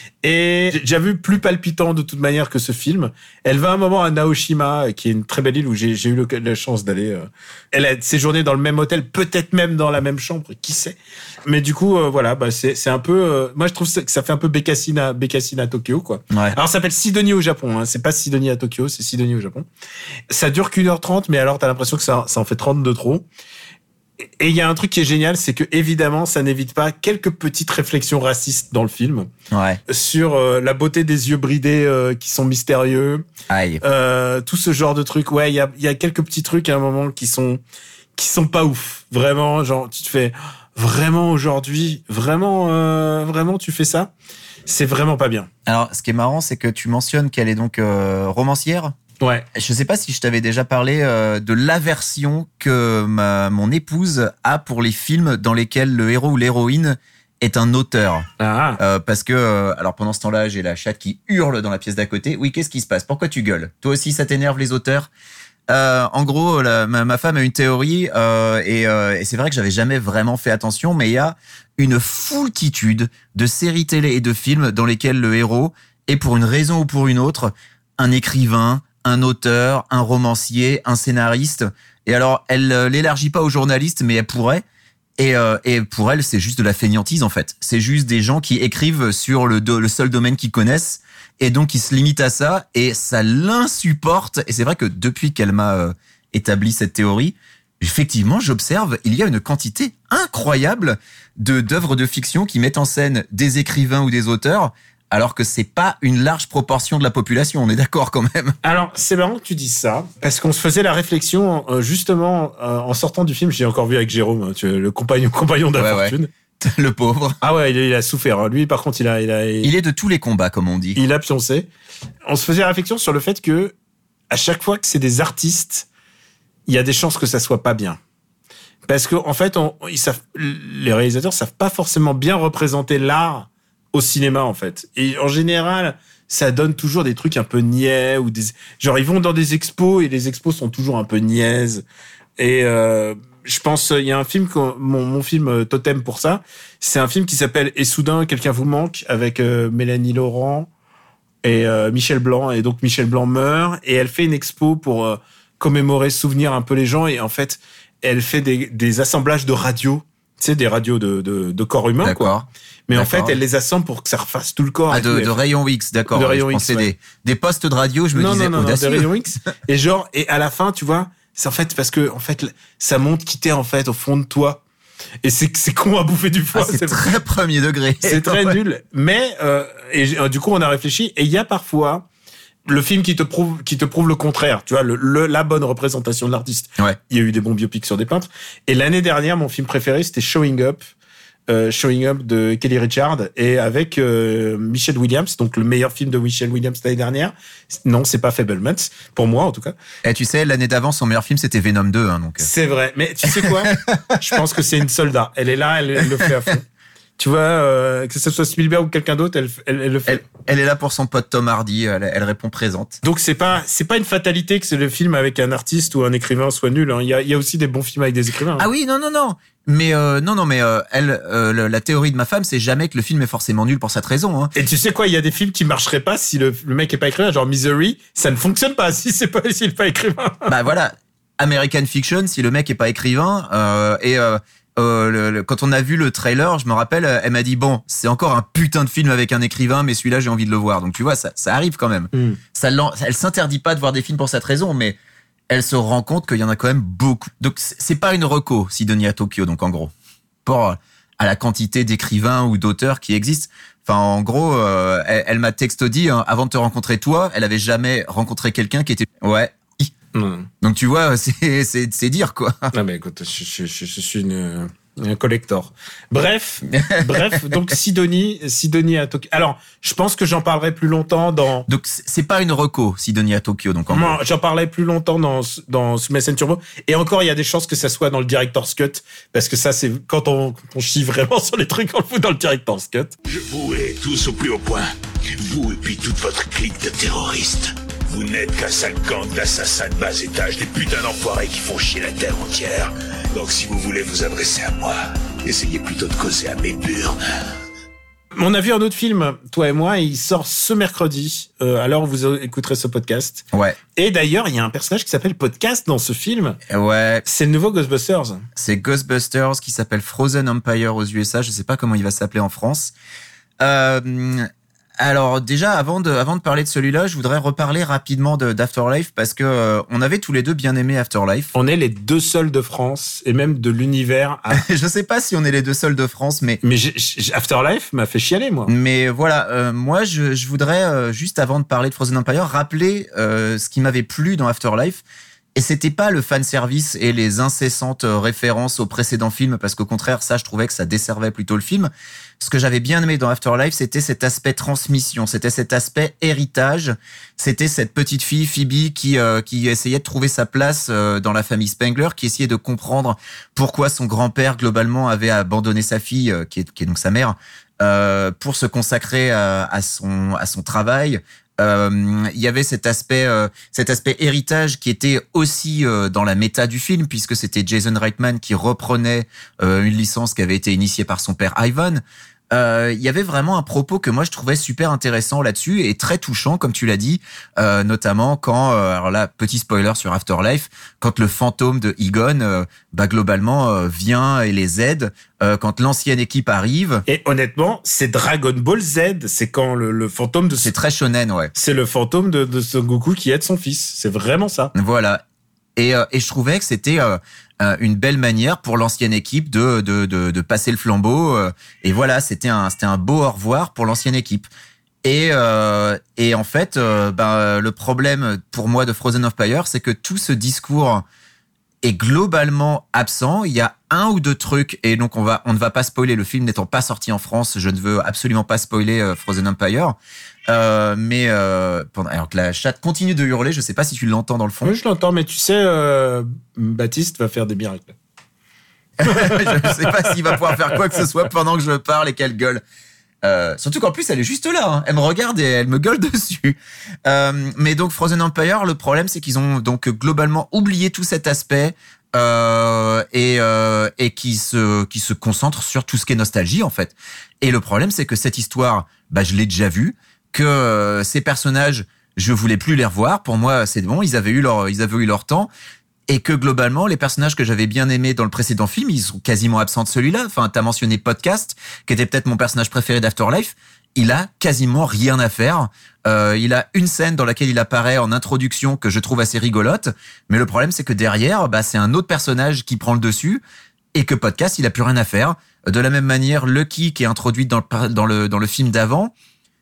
Et j'ai déjà vu plus palpitant de toute manière que ce film. Elle va un moment à Naoshima, qui est une très belle île où j'ai, j'ai eu le, la chance d'aller. Euh, elle a séjourné dans le même hôtel, peut-être même dans la même chambre, qui sait. Mais du coup, euh, voilà, bah c'est c'est un peu. Euh, moi, je trouve que ça fait un peu Bécassine à Bécassine à Tokyo, quoi. Ouais. Alors, ça s'appelle Sidonie au Japon. Hein. C'est pas Sidonie à Tokyo, c'est Sidonie au Japon. Ça dure qu'une heure trente, mais alors t'as l'impression que ça ça en fait trente de trop. Et il y a un truc qui est génial, c'est que évidemment, ça n'évite pas quelques petites réflexions racistes dans le film, ouais. sur euh, la beauté des yeux bridés euh, qui sont mystérieux, Aïe. Euh, tout ce genre de trucs. Ouais, il y a, il y a quelques petits trucs à un moment qui sont qui sont pas ouf. Vraiment, genre tu te fais vraiment aujourd'hui, vraiment, euh, vraiment, tu fais ça, c'est vraiment pas bien. Alors, ce qui est marrant, c'est que tu mentionnes qu'elle est donc euh, romancière. Ouais. Je sais pas si je t'avais déjà parlé euh, de l'aversion que ma, mon épouse a pour les films dans lesquels le héros ou l'héroïne est un auteur. Ah. Euh, parce que, euh, alors pendant ce temps-là, j'ai la chatte qui hurle dans la pièce d'à côté. Oui, qu'est-ce qui se passe? Pourquoi tu gueules? Toi aussi, ça t'énerve les auteurs? Euh, en gros, la, ma, ma femme a une théorie euh, et, euh, et c'est vrai que j'avais jamais vraiment fait attention, mais il y a une foultitude de séries télé et de films dans lesquels le héros est, pour une raison ou pour une autre, un écrivain, un auteur, un romancier, un scénariste. Et alors, elle euh, l'élargit pas aux journalistes, mais elle pourrait. Et, euh, et pour elle, c'est juste de la fainéantise, en fait. C'est juste des gens qui écrivent sur le, do- le seul domaine qu'ils connaissent. Et donc, ils se limitent à ça. Et ça l'insupporte. Et c'est vrai que depuis qu'elle m'a euh, établi cette théorie, effectivement, j'observe, il y a une quantité incroyable de, d'œuvres de fiction qui mettent en scène des écrivains ou des auteurs, alors que c'est pas une large proportion de la population, on est d'accord quand même. Alors, c'est marrant que tu dises ça, parce qu'on se faisait la réflexion, euh, justement, euh, en sortant du film, j'ai encore vu avec Jérôme, hein, tu vois, le compagnon, compagnon d'infortune. Ouais, ouais. Le pauvre. Ah ouais, il, il a souffert. Hein. Lui, par contre, il a, il a... Il est de tous les combats, comme on dit. Il a pioncé. On se faisait la réflexion sur le fait que, à chaque fois que c'est des artistes, il y a des chances que ça soit pas bien. Parce que, en fait, on, ils savent, les réalisateurs savent pas forcément bien représenter l'art au cinéma, en fait. Et en général, ça donne toujours des trucs un peu niais ou des, genre, ils vont dans des expos et les expos sont toujours un peu niaises. Et, euh, je pense, il y a un film, mon, mon film totem pour ça, c'est un film qui s'appelle Et soudain, quelqu'un vous manque, avec euh, Mélanie Laurent et euh, Michel Blanc. Et donc, Michel Blanc meurt et elle fait une expo pour euh, commémorer, souvenir un peu les gens. Et en fait, elle fait des, des assemblages de radios, tu sais, des radios de, de, de corps humain, d'accord. quoi. Mais d'accord. en fait, elle les assemble pour que ça refasse tout le corps. Ah, de, tout, de rayons X, d'accord. De rayons je X, pensais ouais. des, des postes de radio, je me non, disais non, non, audacieux. Non, des rayons X. Et genre, et à la fin, tu vois, c'est en fait parce que, en fait, ça montre qui t'es, en fait, au fond de toi. Et c'est, c'est con à bouffer du foie. Ah, c'est, c'est très vrai. Premier degré. C'est très nul. Mais, euh, et euh, du coup, on a réfléchi. Et il y a parfois, le film qui te prouve, qui te prouve le contraire. Tu vois, le, le la bonne représentation de l'artiste. Ouais. Il y a eu des bons biopics sur des peintres. Et l'année dernière, mon film préféré, c'était Showing Up. Euh, Showing Up de Kelly Richard et avec euh, Michelle Williams, donc le meilleur film de Michelle Williams l'année dernière. Non, c'est pas Fabelmans, pour moi en tout cas. Et tu sais, l'année d'avant, son meilleur film c'était Venom deux, hein, donc. C'est vrai, mais tu sais quoi? Je pense que c'est une soldat. Elle est là, elle, elle le fait à fond. Tu vois, euh, que ce soit Spielberg ou quelqu'un d'autre, elle, elle, elle le fait. Elle, elle est là pour son pote Tom Hardy, elle, elle répond présente. Donc c'est pas, c'est pas une fatalité que c'est le film avec un artiste ou un écrivain soit nul. Hein. Il y a, il y a aussi des bons films avec des écrivains. Hein. Ah oui, non, non, non. Mais euh, non, non, mais euh, elle, euh, le, la théorie de ma femme, c'est jamais que le film est forcément nul pour cette raison. Hein. Et tu sais quoi, il y a des films qui marcheraient pas si le, le mec est pas écrivain, genre Misery, ça ne fonctionne pas si c'est pas, s'il est pas écrivain. Bah voilà, American Fiction, si le mec est pas écrivain, euh, et euh, euh, le, le, quand on a vu le trailer, je me rappelle, elle m'a dit bon, c'est encore un putain de film avec un écrivain, mais celui-là j'ai envie de le voir. Donc tu vois, ça, ça arrive quand même. Mm. Ça, elle s'interdit pas de voir des films pour cette raison, mais elle se rend compte qu'il y en a quand même beaucoup. Donc c'est pas une reco, Sidonie à Tokyo, donc en gros, pour à la quantité d'écrivains ou d'auteurs qui existent. Enfin, en gros, euh, elle, elle m'a texto dit, hein, avant de te rencontrer toi, elle avait jamais rencontré quelqu'un qui était ouais. Mmh. Donc tu vois, c'est c'est c'est dire quoi. Non mais écoute, je, je, je, je suis une un collector. Bref, bref, donc Sidonie, Sidonie à Tokyo. Alors, je pense que j'en parlerai plus longtemps dans. Donc c'est pas une reco, Sidonie à Tokyo, donc en non, j'en parlerai plus longtemps dans dans Sous ma scène turbo. Et encore, il y a des chances que ça soit dans le director's cut, parce que ça, c'est quand on, on chie vraiment sur les trucs, on le fout dans le director's cut. Je vous hais tous au plus haut point, vous et puis toute votre clique de terroristes. Vous n'êtes qu'un sale gang d'assassins de bas étage, des putains d'enfoirés qui font chier la terre entière. Donc si vous voulez vous adresser à moi, essayez plutôt de causer à mes burnes. On a vu un autre film, toi et moi, et il sort ce mercredi, euh, alors vous écouterez ce podcast. Ouais. Et d'ailleurs, il y a un personnage qui s'appelle Podcast dans ce film. Ouais. C'est le nouveau Ghostbusters. C'est Ghostbusters qui s'appelle Frozen Empire aux U S A, je sais pas comment il va s'appeler en France. Euh... Alors déjà avant de avant de parler de celui-là, je voudrais reparler rapidement de d'Afterlife parce que euh, on avait tous les deux bien aimé Afterlife. On est les deux seuls de France et même de l'univers. À... je sais pas si on est les deux seuls de France, mais mais j'ai, j'ai, Afterlife m'a fait chialer moi. Mais voilà, euh, moi je je voudrais euh, juste avant de parler de Frozen Empire rappeler euh, ce qui m'avait plu dans Afterlife. Et c'était pas le fanservice et les incessantes références aux précédents films, parce qu'au contraire, ça, je trouvais que ça desservait plutôt le film. Ce que j'avais bien aimé dans Afterlife, c'était cet aspect transmission, c'était cet aspect héritage, c'était cette petite fille, Phoebe, qui euh, qui essayait de trouver sa place euh, dans la famille Spengler, qui essayait de comprendre pourquoi son grand-père, globalement, avait abandonné sa fille, euh, qui est, qui est donc sa mère, euh, pour se consacrer à, à son à son travail. Euh, il y avait cet aspect, euh, cet aspect héritage qui était aussi euh, dans la méta du film, puisque c'était Jason Reitman qui reprenait euh, une licence qui avait été initiée par son père Ivan. Euh, il y avait vraiment un propos que moi je trouvais super intéressant là-dessus et très touchant, comme tu l'as dit, euh, notamment quand, euh, alors là, petit spoiler sur Afterlife, quand le fantôme de Egon, euh, bah globalement euh, vient et les aide, euh, quand l'ancienne équipe arrive. Et honnêtement, c'est Dragon Ball Z, c'est quand le, le fantôme de. C'est très shonen, ouais. C'est le fantôme de, de Son Goku qui aide son fils, c'est vraiment ça. Voilà. Et, euh, et je trouvais que c'était euh, une belle manière pour l'ancienne équipe de de de, de passer le flambeau. Euh, et voilà, c'était un c'était un beau au revoir pour l'ancienne équipe. Et euh, et en fait, euh, ben le problème pour moi de Frozen Empire, c'est que tout ce discours est globalement absent. Il y a un ou deux trucs, et donc on va on ne va pas spoiler, le film n'étant pas sorti en France, je ne veux absolument pas spoiler euh, Frozen Empire. Euh, mais euh, pendant, alors que la chatte continue de hurler, je sais pas si tu l'entends dans le fond. Oui, je l'entends, mais tu sais, euh, Baptiste va faire des miracles. Je sais pas s'il va pouvoir faire quoi que ce soit pendant que je parle et qu'elle gueule. Euh, surtout qu'en plus elle est juste là, hein. Elle me regarde et elle me gueule dessus. Euh, mais donc Frozen Empire, le problème c'est qu'ils ont donc globalement oublié tout cet aspect euh, et euh, et qui se qui se concentrent sur tout ce qui est nostalgie en fait. Et le problème c'est que cette histoire, bah je l'ai déjà vue, que euh, ces personnages je voulais plus les revoir. Pour moi c'est bon, ils avaient eu leur ils avaient eu leur temps. Et que globalement, les personnages que j'avais bien aimés dans le précédent film, ils sont quasiment absents de celui-là. Enfin, t'as mentionné Podcast, qui était peut-être mon personnage préféré d'Afterlife. Il a quasiment rien à faire. Euh, il a une scène dans laquelle il apparaît en introduction que je trouve assez rigolote. Mais le problème, c'est que derrière, bah, c'est un autre personnage qui prend le dessus et que Podcast, il a plus rien à faire. De la même manière, Lucky, qui est introduite dans le, dans le, dans le film d'avant,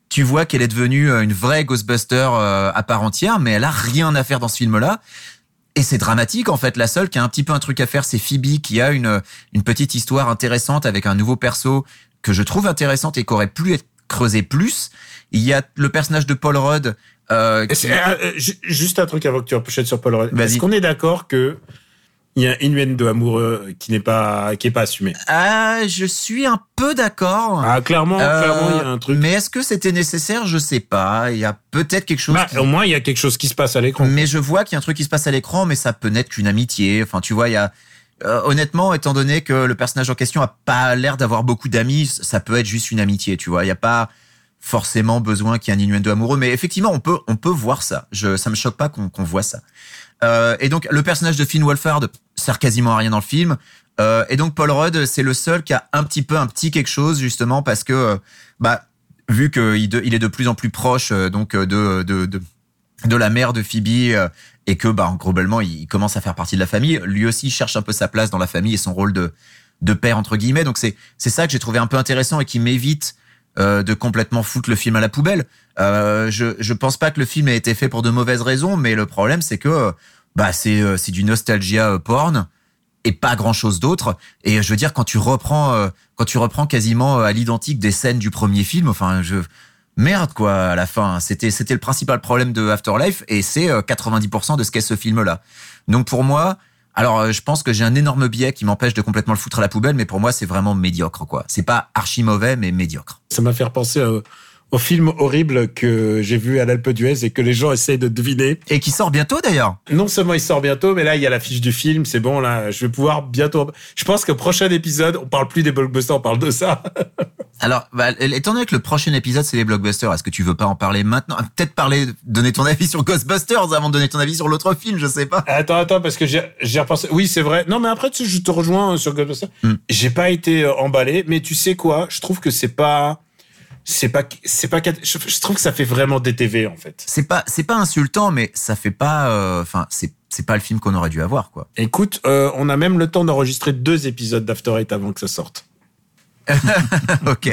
tu vois qu'elle est devenue une vraie Ghostbuster euh, à part entière, mais elle a rien à faire dans ce film-là. Et c'est dramatique, en fait. La seule qui a un petit peu un truc à faire, c'est Phoebe, qui a une, une petite histoire intéressante avec un nouveau perso que je trouve intéressante et qui aurait pu être creusé plus. Il y a le personnage de Paul Rudd. Euh, qui... euh, juste un truc avant que tu repochettes sur Paul Rudd. Vas-y. Est-ce qu'on est d'accord que il y a un innuendo amoureux qui n'est pas qui est pas assumé? Ah, je suis un peu d'accord. Ah, clairement, Euh, clairement, il y a un truc. Mais est-ce que c'était nécessaire? Je sais pas. Il y a peut-être quelque chose. Bah, qui... Au moins, il y a quelque chose qui se passe à l'écran. Mais je vois qu'il y a un truc qui se passe à l'écran, mais ça peut n'être qu'une amitié. Enfin, tu vois, il y a euh, honnêtement, étant donné que le personnage en question a pas l'air d'avoir beaucoup d'amis, ça peut être juste une amitié. Tu vois, il y a pas forcément besoin qu'il y ait un innuendo amoureux, mais effectivement, on peut on peut voir ça. Je ça me choque pas qu'on qu'on voit ça. Euh, et donc le personnage de Finn Wolfhard sert quasiment à rien dans le film. Euh, et donc Paul Rudd, c'est le seul qui a un petit peu un petit quelque chose justement parce que euh, bah vu qu'il il est de plus en plus proche euh, donc de de de de la mère de Phoebe euh, et que bah globalement il commence à faire partie de la famille, lui aussi cherche un peu sa place dans la famille et son rôle de de père entre guillemets. Donc c'est c'est ça que j'ai trouvé un peu intéressant et qui m'évite euh, de complètement foutre le film à la poubelle. Euh, je je pense pas que le film ait été fait pour de mauvaises raisons, mais le problème c'est que bah c'est c'est du nostalgia porn et pas grand chose d'autre. Et je veux dire quand tu reprends euh, quand tu reprends quasiment à l'identique des scènes du premier film, enfin je merde quoi à la fin, c'était c'était le principal problème de Afterlife et c'est quatre-vingt-dix pour cent de ce qu'est ce film là. Donc pour moi, alors je pense que j'ai un énorme biais qui m'empêche de complètement le foutre à la poubelle, mais pour moi c'est vraiment médiocre quoi. C'est pas archi mauvais mais médiocre. Ça m'a fait repenser au, au film horrible que j'ai vu à l'Alpe d'Huez et que les gens essayent de deviner. Et qui sort bientôt d'ailleurs. Non seulement il sort bientôt, mais là il y a l'affiche du film, c'est bon là, je vais pouvoir bientôt. Je pense que prochain épisode, on parle plus des blockbusters, on parle de ça. Alors, bah, étant donné que le prochain épisode c'est les blockbusters, est-ce que tu veux pas en parler maintenant? Peut-être parler, donner ton avis sur Ghostbusters avant de donner ton avis sur l'autre film, je sais pas. Attends, attends, parce que j'ai, j'ai repensé. Oui, c'est vrai. Non, mais après, tu sais, je te rejoins sur Ghostbusters. Mm. J'ai pas été emballé, mais tu sais quoi? Je trouve que c'est pas, c'est pas, c'est pas. Je, je trouve que ça fait vraiment D T V en fait. C'est pas, c'est pas insultant, mais ça fait pas. Enfin, euh, c'est, c'est pas le film qu'on aurait dû avoir, quoi. Écoute, euh, on a même le temps d'enregistrer deux épisodes d'After Eight avant que ça sorte. Ok.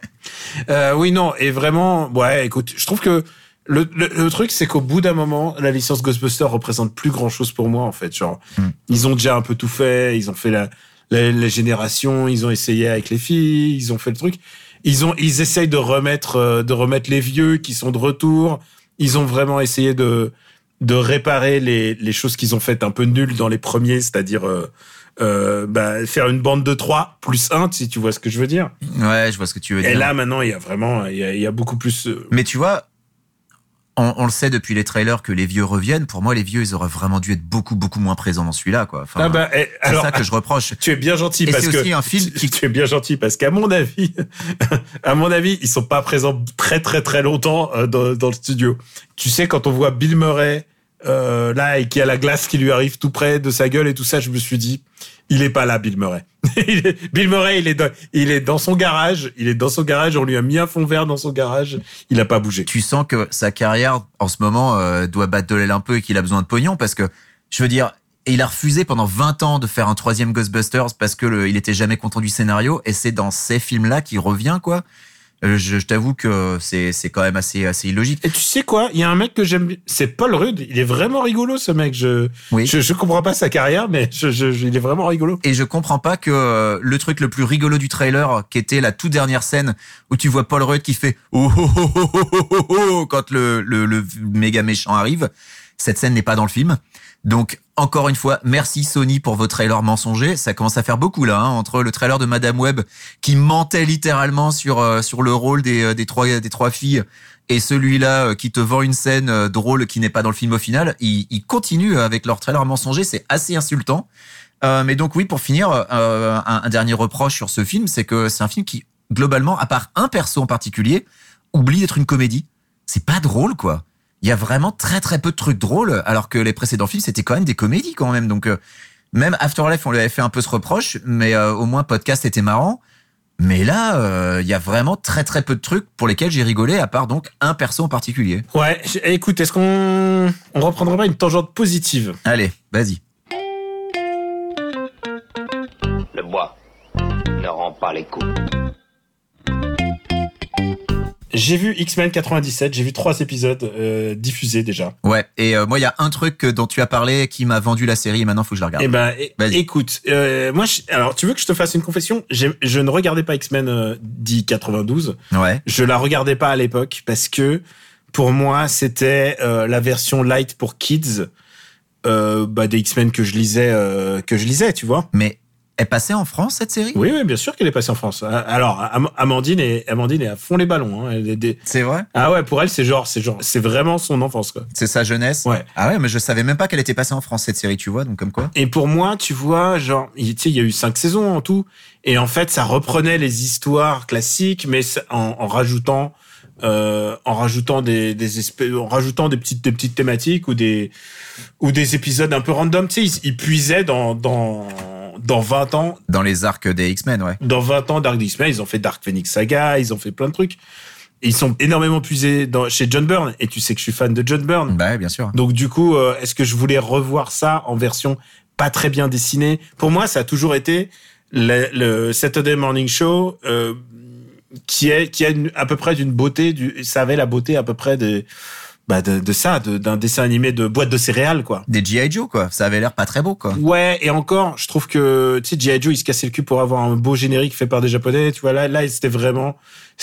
Euh, oui, non, et vraiment, ouais, écoute, je trouve que le, le, le truc, c'est qu'au bout d'un moment, la licence Ghostbusters représente plus grand chose pour moi, en fait. Genre, mm. ils ont déjà un peu tout fait, ils ont fait la, la, la génération, ils ont essayé avec les filles, ils ont fait le truc. Ils ont, ils essayent de remettre, de remettre les vieux qui sont de retour. Ils ont vraiment essayé de, de réparer les, les choses qu'ils ont faites un peu nulles dans les premiers, c'est-à-dire, euh, Euh, bah, faire une bande de trois plus un, si tu vois ce que je veux dire. Ouais, je vois ce que tu veux dire. Et là, maintenant, il y a vraiment, il y a, il y a beaucoup plus. Euh... Mais tu vois, on, on le sait depuis les trailers que les vieux reviennent. Pour moi, les vieux, ils auraient vraiment dû être beaucoup, beaucoup moins présents dans celui-là, quoi. Enfin, ah bah, eh, c'est alors, ça que je reproche. Tu es bien gentil Et parce c'est que aussi un film qui... tu es bien gentil parce qu'à mon avis, à mon avis, ils sont pas présents très, très, très longtemps dans, dans le studio. Tu sais, quand on voit Bill Murray euh, là et qu'il y a la glace qui lui arrive tout près de sa gueule et tout ça, je me suis dit. Il est pas là, Bill Murray. il est, Bill Murray, il est, dans, il est dans son garage. Il est dans son garage. On lui a mis un fond vert dans son garage. Il a pas bougé. Tu sens que sa carrière, en ce moment, euh, doit battre de l'aile un peu et qu'il a besoin de pognon parce que, je veux dire, il a refusé pendant vingt ans de faire un troisième Ghostbusters parce que le, il était jamais content du scénario et c'est dans ces films-là qu'il revient, quoi. Je, je t'avoue que c'est c'est quand même assez assez illogique. Et tu sais quoi, il y a un mec que j'aime, c'est Paul Rudd. Il est vraiment rigolo ce mec. Je oui. je, je comprends pas sa carrière, mais je, je, je il est vraiment rigolo. Et je comprends pas que euh, le truc le plus rigolo du trailer, qui était la toute dernière scène où tu vois Paul Rudd qui fait oh oh oh oh oh oh oh quand le le le méga méchant arrive, cette scène n'est pas dans le film. Donc, encore une fois, merci Sony pour vos trailers mensongers. Ça commence à faire beaucoup là, hein, entre le trailer de Madame Web qui mentait littéralement sur euh, sur le rôle des des trois des trois filles et celui-là euh, qui te vend une scène euh, drôle qui n'est pas dans le film au final. Ils, ils continuent avec leurs trailers mensongers, c'est assez insultant. Euh, mais donc oui, pour finir, euh, un, un dernier reproche sur ce film, c'est que c'est un film qui globalement, à part un perso en particulier, oublie d'être une comédie. C'est pas drôle, quoi. Il y a vraiment très très peu de trucs drôles, alors que les précédents films, c'était quand même des comédies quand même. Donc, euh, même Afterlife, on lui avait fait un peu ce reproche, mais euh, au moins Podcast était marrant. Mais là, il euh, y a vraiment très très peu de trucs pour lesquels j'ai rigolé, à part donc un perso en particulier. Ouais, écoute, est-ce qu'on on reprendrait pas une tangente positive ? Allez, vas-y. Le bois ne rend pas les coups. J'ai vu X-Men quatre-vingt-dix-sept, j'ai vu trois épisodes euh, diffusés déjà. Ouais, et euh, moi, il y a un truc dont tu as parlé qui m'a vendu la série et maintenant, il faut que je la regarde. Eh ben, é- écoute, euh, moi, je, alors, tu veux que je te fasse une confession? J'ai, je ne regardais pas X-Men euh, dit quatre-vingt-douze. Ouais. Je la regardais pas à l'époque parce que, pour moi, c'était euh, la version light pour kids euh, bah, des X-Men que je lisais, euh, que je lisais, tu vois. Mais elle passait en France, cette série? Oui, oui, bien sûr qu'elle est passée en France. Alors, Am- Amandine est, Amandine est à fond les ballons. Hein. Elle est des... C'est vrai? Ah ouais, pour elle, c'est genre, c'est genre, c'est vraiment son enfance, quoi. C'est sa jeunesse? Ouais. Ah ouais, mais je savais même pas qu'elle était passée en France, cette série, tu vois, donc comme quoi. Et pour moi, tu vois, genre, tu sais, il y a eu cinq saisons en tout. Et en fait, ça reprenait les histoires classiques, mais en, en rajoutant, euh, en rajoutant des, des espèces, en rajoutant des petites, des petites thématiques ou des, ou des épisodes un peu random. Tu sais, ils, ils puisaient dans, dans, dans vingt ans. Dans les arcs des X-Men, ouais. Dans vingt ans d'arc des X-Men, ils ont fait Dark Phoenix Saga, ils ont fait plein de trucs. Et ils sont énormément puisés dans, chez John Byrne. Et tu sais que je suis fan de John Byrne. Bah, bien sûr. Donc, du coup, euh, est-ce que je voulais revoir ça en version pas très bien dessinée? Pour moi, ça a toujours été le, le Saturday Morning Show, euh, qui est, qui a une, à peu près d'une beauté, du, ça avait la beauté à peu près de, bah, de, de ça, de, d'un dessin animé de boîte de céréales, quoi. Des G I. Joe, quoi. Ça avait l'air pas très beau, quoi. Ouais, et encore, je trouve que, tu sais, G I. Joe, il se cassait le cul pour avoir un beau générique fait par des Japonais, tu vois, là, là, c'était vraiment,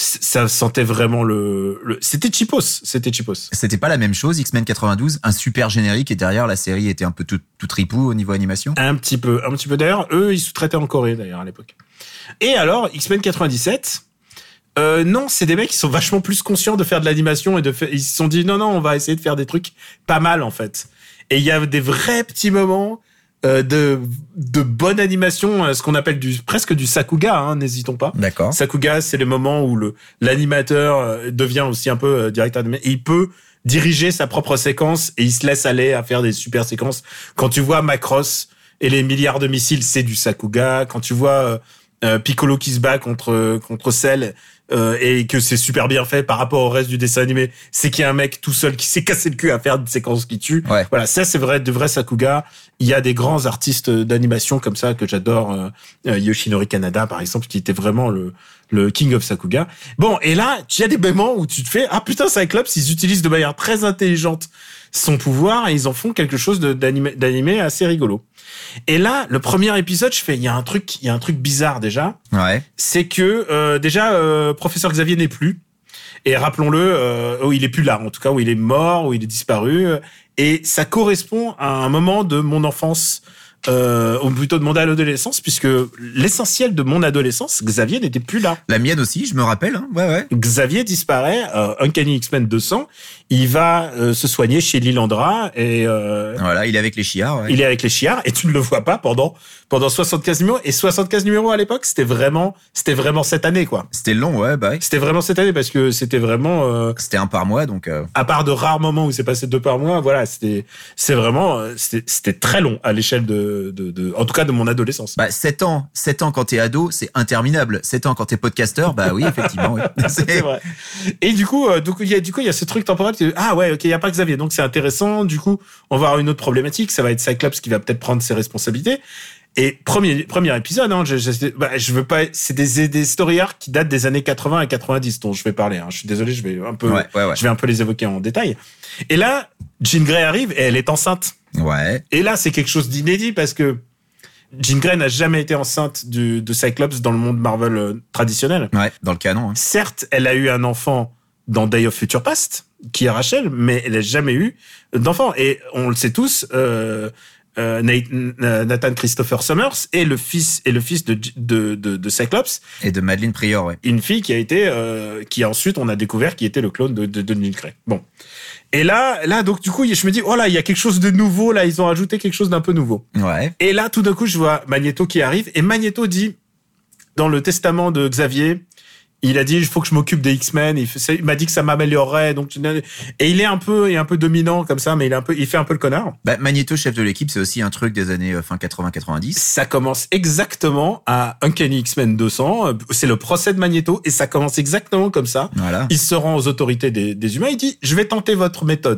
ça sentait vraiment le, le, c'était cheapos, c'était cheapos. C'était pas la même chose, X-Men quatre-vingt-douze, un super générique et derrière, la série était un peu tout, tout ripou au niveau animation. Un petit peu, un petit peu. D'ailleurs, eux, ils sous-traitaient en Corée, d'ailleurs, à l'époque. Et alors, X-Men quatre-vingt-dix-sept, Euh, non, c'est des mecs qui sont vachement plus conscients de faire de l'animation et de faire, ils se sont dit non, non, on va essayer de faire des trucs pas mal, en fait. Et il y a des vrais petits moments, euh, de, de bonne animation, ce qu'on appelle du, presque du Sakuga, hein, n'hésitons pas. D'accord. Sakuga, c'est le moment où le, l'animateur devient aussi un peu euh, directeur de, et il peut diriger sa propre séquence et il se laisse aller à faire des super séquences. Quand tu vois Macross et les milliards de missiles, c'est du Sakuga. Quand tu vois, euh, euh, Piccolo qui se bat contre, contre Cell, Euh, et que c'est super bien fait par rapport au reste du dessin animé, c'est qu'il y a un mec tout seul qui s'est cassé le cul à faire des séquences qui tuent. Ouais. Voilà, ça c'est vrai, de vrais Sakuga. Il y a des grands artistes d'animation comme ça que j'adore, euh, Yoshinori Kanada par exemple, qui était vraiment le le king of Sakuga. Bon, et là, il y a des moments où tu te fais ah putain, Cyclops, ils utilisent de manière très intelligente son pouvoir et ils en font quelque chose de, d'animé, d'animé assez rigolo. Et là, le premier épisode, je fais, il y a un truc, il y a un truc bizarre déjà. Ouais. C'est que euh, déjà, euh, professeur Xavier n'est plus. Et rappelons-le, euh, oh, il est plus là, en tout cas, où il est mort, où il est disparu. Et ça correspond à un moment de mon enfance, euh, ou plutôt de mon adolescence, puisque l'essentiel de mon adolescence, Xavier n'était plus là. La mienne aussi, je me rappelle. Hein. Ouais, ouais. Xavier disparaît, euh, Uncanny X-Men deux cents, il va euh, se soigner chez Lilandra et euh, voilà, il est avec les chiards. Ouais. Il est avec les chiards et tu ne le vois pas pendant pendant soixante-quinze numéros. Et soixante-quinze numéros à l'époque, c'était vraiment c'était vraiment cette année, quoi. C'était long, ouais, bah. Ouais. C'était vraiment cette année parce que c'était vraiment. Euh, c'était un par mois, donc. Euh... À part de rares moments où c'est passé deux par mois, voilà, c'était c'est vraiment c'était c'était très long à l'échelle de, de de en tout cas de mon adolescence. Bah sept ans, sept ans quand t'es ado, c'est interminable. sept ans quand t'es podcasteur, bah oui, effectivement, oui. C'est... c'est vrai. Et du coup, euh, du coup, il y a du coup il y a ce truc temporel. Qui... Ah ouais, ok, il y a pas Xavier, donc c'est intéressant. Du coup, on va avoir une autre problématique. Ça va être Cyclops qui va peut-être prendre ses responsabilités. Et premier premier épisode, hein, je, je, bah, je veux pas. C'est des des story arcs qui datent des années quatre-vingts et quatre-vingt-dix dont je vais parler. Hein. Je suis désolé, je vais un peu, ouais, ouais, ouais. je vais un peu les évoquer en détail. Et là, Jean Grey arrive et elle est enceinte. Ouais. Et là, c'est quelque chose d'inédit parce que Jean Grey n'a jamais été enceinte du, de Cyclops dans le monde Marvel euh, traditionnel. Ouais, dans le canon. Hein. Certes, elle a eu un enfant dans Day of Future Past, qui est Rachel, mais elle n'a jamais eu d'enfant. Et on le sait tous, euh, euh, Nathan Christopher Summers est le fils est le fils de de de, de Cyclops et de Madeleine Pryor, ouais. Une fille qui a été euh, qui ensuite on a découvert qui était le clone de de, de Jean Grey. Bon. Et là là donc du coup je me dis oh là il y a quelque chose de nouveau là, ils ont ajouté quelque chose d'un peu nouveau. Ouais. Et là tout d'un coup je vois Magneto qui arrive et Magneto dit dans le testament de Xavier, il a dit il faut que je m'occupe des X-Men, il, fait, il m'a dit que ça m'améliorerait, donc et il est un peu il est un peu dominant comme ça, mais il est un peu il fait un peu le connard. Bah Magneto chef de l'équipe, c'est aussi un truc des années euh, fin quatre-vingts quatre-vingt-dix. Ça commence exactement à Uncanny X-Men deux cents, c'est le procès de Magneto et ça commence exactement comme ça. Voilà. Il se rend aux autorités des, des humains, il dit je vais tenter votre méthode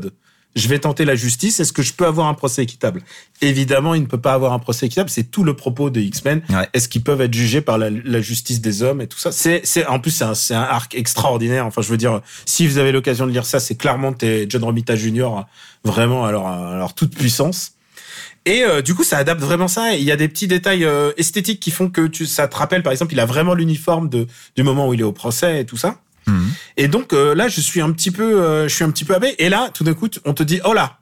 je vais tenter la justice. Est-ce que je peux avoir un procès équitable? Évidemment, il ne peut pas avoir un procès équitable. C'est tout le propos des X-Men. Ouais. Est-ce qu'ils peuvent être jugés par la, la justice des hommes et tout ça? C'est, c'est, en plus, c'est un, c'est un arc extraordinaire. Enfin, je veux dire, si vous avez l'occasion de lire ça, c'est clairement t'es John Romita Junior vraiment à leur, à leur toute puissance. Et euh, du coup, ça adapte vraiment ça. Il y a des petits détails euh, esthétiques qui font que tu, ça te rappelle, par exemple, il a vraiment l'uniforme de, du moment où il est au procès et tout ça. Mmh. Et donc euh, là, je suis un petit peu, euh, je suis un petit peu abaissé. Et là, tout d'un coup, on te dit, oh là,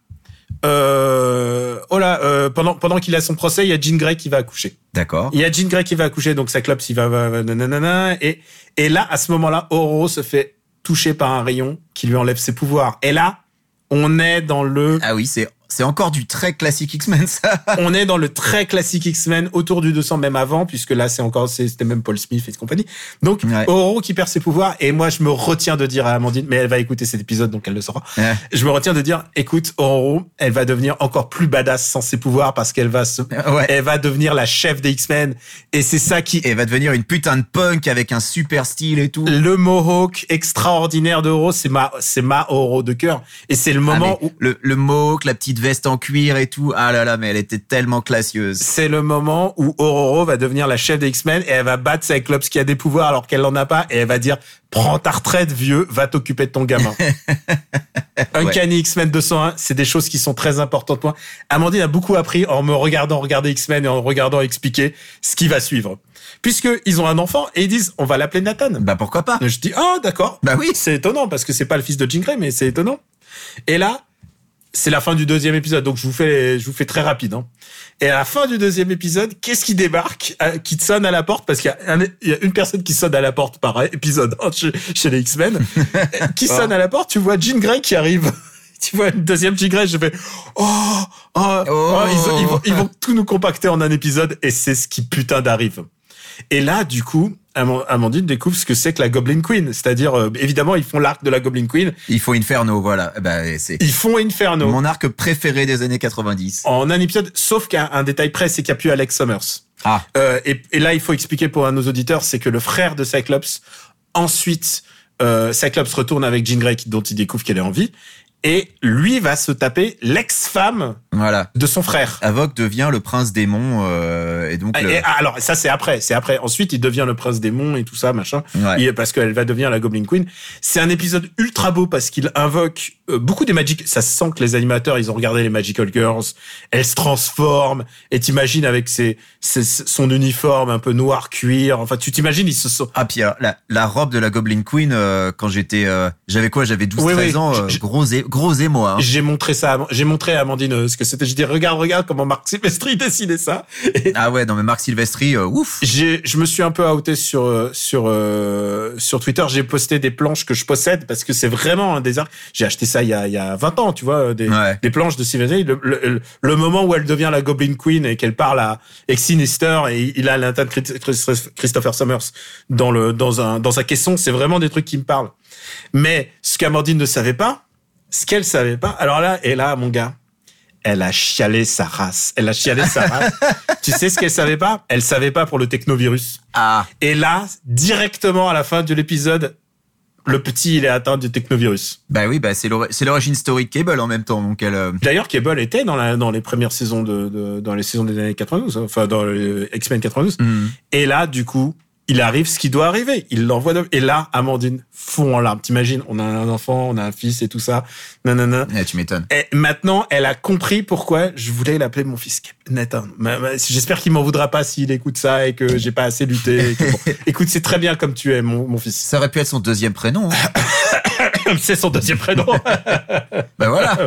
euh, oh là, euh, pendant pendant qu'il a son procès, il y a Jean Grey qui va accoucher. D'accord. Il y a Jean Grey qui va accoucher, donc Cyclops, il va, va, va nanana, et et là, à ce moment-là, Ororo se fait toucher par un rayon qui lui enlève ses pouvoirs. Et là, on est dans le. Ah oui, c'est. C'est encore du très classique X-Men, ça. On est dans le très classique X-Men, autour du deux cents, même avant, puisque là, c'est encore, c'était même Paul Smith et compagnie. Donc, ouais. Ororo qui perd ses pouvoirs, et moi, je me retiens de dire à Amandine, mais elle va écouter cet épisode, donc elle le saura. Ouais. Je me retiens de dire, écoute, Ororo, elle va devenir encore plus badass sans ses pouvoirs, parce qu'elle va se, ouais. elle va devenir la chef des X-Men, et c'est ça qui... Elle va devenir une putain de punk avec un super style et tout. Le Mohawk extraordinaire de Ororo, c'est ma, c'est ma Ororo de cœur. Et c'est le moment ah, où... Le, le Mohawk, la petite veste en cuir et tout. Ah là là, mais elle était tellement classieuse. C'est le moment où Ororo va devenir la chef des X-Men et elle va battre Cyclops qui a des pouvoirs alors qu'elle en a pas et elle va dire prends ta retraite vieux, va t'occuper de ton gamin. Uncanny ouais. X-Men deux cent un, c'est des choses qui sont très importantes pour moi. Amandine a beaucoup appris en me regardant regarder X-Men et en regardant expliquer ce qui va suivre. Puisque ils ont un enfant et ils disent on va l'appeler Nathan. Bah pourquoi pas. Je dis ah oh, d'accord. Bah oui, c'est étonnant parce que c'est pas le fils de Jean Grey mais c'est étonnant. Et là c'est la fin du deuxième épisode, donc je vous fais, je vous fais très rapide. Hein. Et à la fin du deuxième épisode, qu'est-ce qui débarque, euh, qui te sonne à la porte, parce qu'il y a, un, il y a une personne qui sonne à la porte par épisode hein, chez, chez les X-Men, qui sonne à la porte. Tu vois Jean Grey qui arrive. Tu vois une deuxième Jean Grey, je fais oh, oh, oh, oh ils, ils, vont, ils vont tout nous compacter en un épisode, et c'est ce qui putain d'arrive. Et là, du coup, Amandine découvre ce que c'est que la Goblin Queen. C'est-à-dire, euh, évidemment, ils font l'arc de la Goblin Queen. Ils font Inferno, voilà. Bah, c'est ils font Inferno. Mon arc préféré des années quatre-vingt-dix. En un épisode, sauf qu'un un détail près, c'est qu'il n'y a plus Alex Summers. Ah. Euh, et, et là, il faut expliquer pour nos auditeurs, c'est que le frère de Cyclops, ensuite, euh, Cyclops retourne avec Jean Grey, dont il découvre qu'elle est en vie. Et lui va se taper l'ex-femme voilà. de son frère. Havok devient le prince démon euh, et donc. Et, le... et, alors ça c'est après, c'est après. Ensuite il devient le prince démon et tout ça machin. Ouais. Et, parce qu'elle va devenir la Goblin Queen. C'est un épisode ultra beau parce qu'il invoque euh, beaucoup des magic. Ça se sent que les animateurs ils ont regardé les Magical Girls. Elle se transforme et t'imagines avec ses, ses son uniforme un peu noir cuir. Enfin tu t'imagines ils se sont. Ah puis la la robe de la Goblin Queen euh, quand j'étais euh, j'avais quoi j'avais douze treize oui, oui. ans euh, je, gros é, gros émoi. Hein. J'ai montré ça, j'ai montré à Amandine euh, ce que c'était. Je dis regarde, regarde comment Marc Silvestri dessinait ça. Et ah ouais, non mais Marc Silvestri, euh, ouf. J'ai, je me suis un peu outé sur euh, sur euh, sur Twitter. J'ai posté des planches que je possède parce que c'est vraiment un des arcs. J'ai acheté ça il y a il y a vingt ans, tu vois, des ouais. des planches de Silvestri. Le, le, le moment où elle devient la Goblin Queen et qu'elle parle à Ex-Sinister et il a l'interne Christopher Summers dans le dans un dans sa caisson, c'est vraiment des trucs qui me parlent. Mais ce qu'Amandine ne savait pas. Ce qu'elle savait pas, alors là, et là, mon gars, elle a chialé sa race. Elle a chialé sa race. Tu sais ce qu'elle savait pas? Elle savait pas pour le technovirus. Ah. Et là, directement à la fin de l'épisode, le petit, il est atteint du technovirus. Bah oui, bah c'est l'ori- c'est l'origine story de Cable en même temps, donc elle. Euh... D'ailleurs, Cable était dans la dans les premières saisons de, de dans les saisons des années quatre-vingt-douze, enfin dans les X-Men quatre-vingt-douze. Mm. Et là, du coup. Il arrive ce qui doit arriver. Il l'envoie de... Et là, Amandine fond en larmes. T'imagines, on a un enfant, on a un fils et tout ça. Nanana. Ouais, tu m'étonnes. Et maintenant, elle a compris pourquoi je voulais l'appeler mon fils Nathan. J'espère qu'il m'en voudra pas s'il écoute ça et que j'ai pas assez lutté. Et que bon. Écoute, c'est très bien comme tu es, mon, mon fils. Ça aurait pu être son deuxième prénom. Hein. C'est son deuxième prénom. Ben voilà.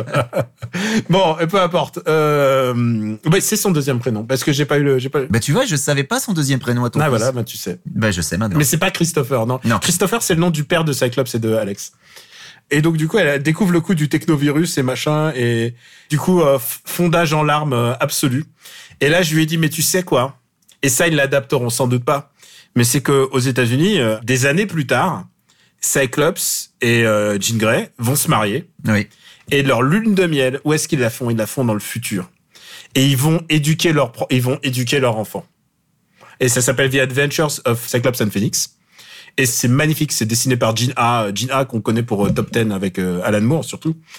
Bon, peu importe. Euh... Ouais, c'est son deuxième prénom parce que j'ai pas eu le. J'ai pas... Ben tu vois, je savais pas son deuxième prénom à ton ah, fils. voilà, ben tu sais. Ben je sais maintenant. Mais c'est pas Christopher, non. Non. Christopher, c'est le nom du père de Cyclops et de Alex. Et donc du coup, elle découvre le coup du technovirus et machin, et du coup, euh, fondage en larmes euh, absolu. Et là, je lui ai dit, mais tu sais quoi? Et ça, ils l'adapteront sans doute pas. Mais c'est que aux États-Unis, euh, des années plus tard, Cyclops et euh, Jean Grey vont se marier. Oui. Et leur lune de miel, où est-ce qu'ils la font? Ils la font dans le futur. Et ils vont éduquer leur, pro- ils vont éduquer leur enfant. Et ça s'appelle The Adventures of Cyclops and Phoenix. Et c'est magnifique, c'est dessiné par Gene A, Gene A qu'on connaît pour euh, Top Ten avec euh, Alan Moore surtout.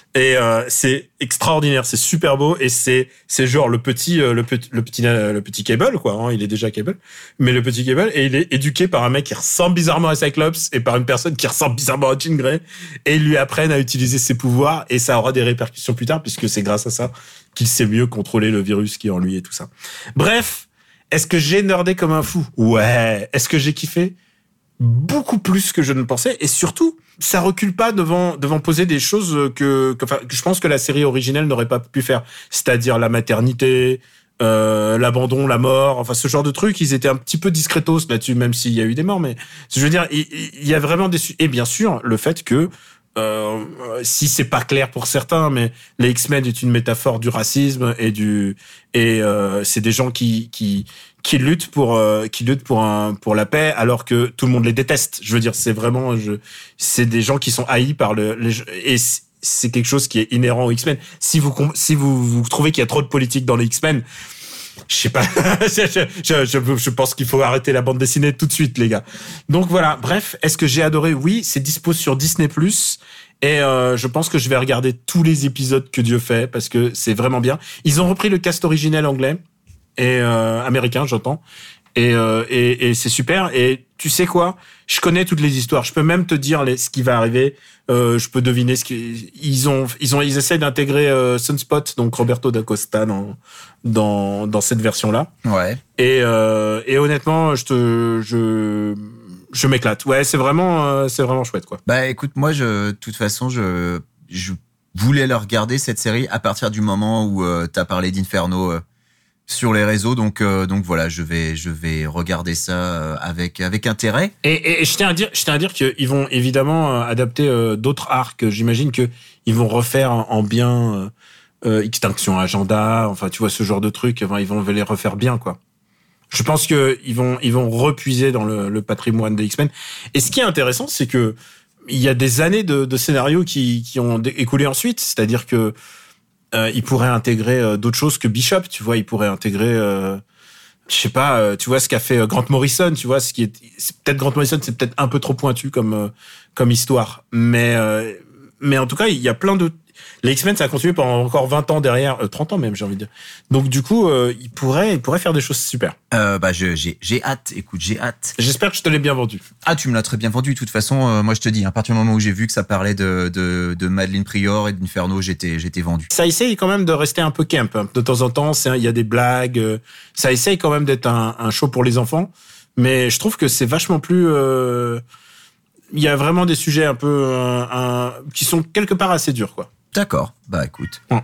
Et euh, c'est extraordinaire, c'est super beau et c'est c'est genre le petit euh, le petit le petit le petit Cable quoi, hein, il est déjà Cable, mais le petit Cable et il est éduqué par un mec qui ressemble bizarrement à Cyclops et par une personne qui ressemble bizarrement à Jean Grey et ils lui apprennent à utiliser ses pouvoirs et ça aura des répercussions plus tard puisque c'est grâce à ça qu'il sait mieux contrôler le virus qui est en lui et tout ça. Bref, est-ce que j'ai nerdé comme un fou ? Ouais. Est-ce que j'ai kiffé ? Beaucoup plus que je ne pensais et surtout ça recule pas devant devant poser des choses que que, enfin, que je pense que la série originelle n'aurait pas pu faire, c'est-à-dire la maternité, euh, l'abandon, la mort, enfin ce genre de trucs. Ils étaient un petit peu discretos là-dessus, même s'il y a eu des morts, mais je veux dire il, il y a vraiment des et bien sûr le fait que euh, si c'est pas clair pour certains, mais les X-Men est une métaphore du racisme et du et euh, c'est des gens qui qui qui luttent pour euh, qui luttent pour un pour la paix alors que tout le monde les déteste. Je veux dire c'est vraiment je c'est des gens qui sont haïs par le les, et c'est quelque chose qui est inhérent aux X-Men. Si vous si vous, vous trouvez qu'il y a trop de politique dans les X-Men, je sais pas je, je, je, je pense qu'il faut arrêter la bande dessinée tout de suite les gars. Donc voilà, bref, est-ce que j'ai adoré ? Oui, c'est dispo sur Disney plus. Et euh, je pense que je vais regarder tous les épisodes que Dieu fait parce que c'est vraiment bien. Ils ont repris le cast originel anglais et euh, américain, j'entends. Et, euh, et et c'est super. Et tu sais quoi ? Je connais toutes les histoires. Je peux même te dire les, ce qui va arriver. Euh, je peux deviner ce qu'ils ils ont. Ils ont. Ils essaient d'intégrer euh, Sunspot, donc Roberto da Costa dans dans dans cette version-là. Ouais. Et euh, et honnêtement, je te je je m'éclate. Ouais, c'est vraiment euh, c'est vraiment chouette quoi. Bah écoute, moi je de toute façon je je voulais la regarder cette série à partir du moment où euh, t'as parlé d'Inferno. Euh, sur les réseaux, donc euh, donc voilà, je vais je vais regarder ça euh, avec avec intérêt. Et, et, et je tiens à dire, je tiens à dire qu'ils vont évidemment euh, adapter euh, d'autres arcs. J'imagine que ils vont refaire en, en bien euh, euh, Extinction Agenda, enfin tu vois ce genre de trucs. Enfin, ils vont les refaire bien quoi. Je pense que ils vont ils vont repuiser dans le, le patrimoine des X-Men. Et ce qui est intéressant, c'est que il y a des années de, de scénarios qui qui ont écoulé ensuite. C'est-à-dire que Euh, il pourrait intégrer euh, d'autres choses que Bishop, tu vois, il pourrait intégrer euh, je sais pas, euh, tu vois ce qu'a fait euh, Grant Morrison, tu vois, ce qui est c'est peut-être Grant Morrison, c'est peut-être un peu trop pointu comme euh, comme histoire, mais euh, mais en tout cas, il y a plein de les X-Men ça a continué pendant encore vingt ans derrière, euh, trente ans même, j'ai envie de dire. Donc du coup, euh, il pourrait il pourrait faire des choses super. Euh, bah je, j'ai j'ai hâte, écoute, j'ai hâte. J'espère que je te l'ai bien vendu. Ah, tu me l'as très bien vendu. De toute façon, euh, moi je te dis, à partir du moment où j'ai vu que ça parlait de de de Madeleine Prior et d'Inferno, j'étais j'étais vendu. Ça essaye quand même de rester un peu camp. De temps en temps, c'est il y a des blagues. Euh, ça essaye quand même d'être un, un show pour les enfants, mais je trouve que c'est vachement plus. Euh, il y a vraiment des sujets un peu un, un, qui sont quelque part assez durs, quoi. D'accord. Bah écoute. Ouais.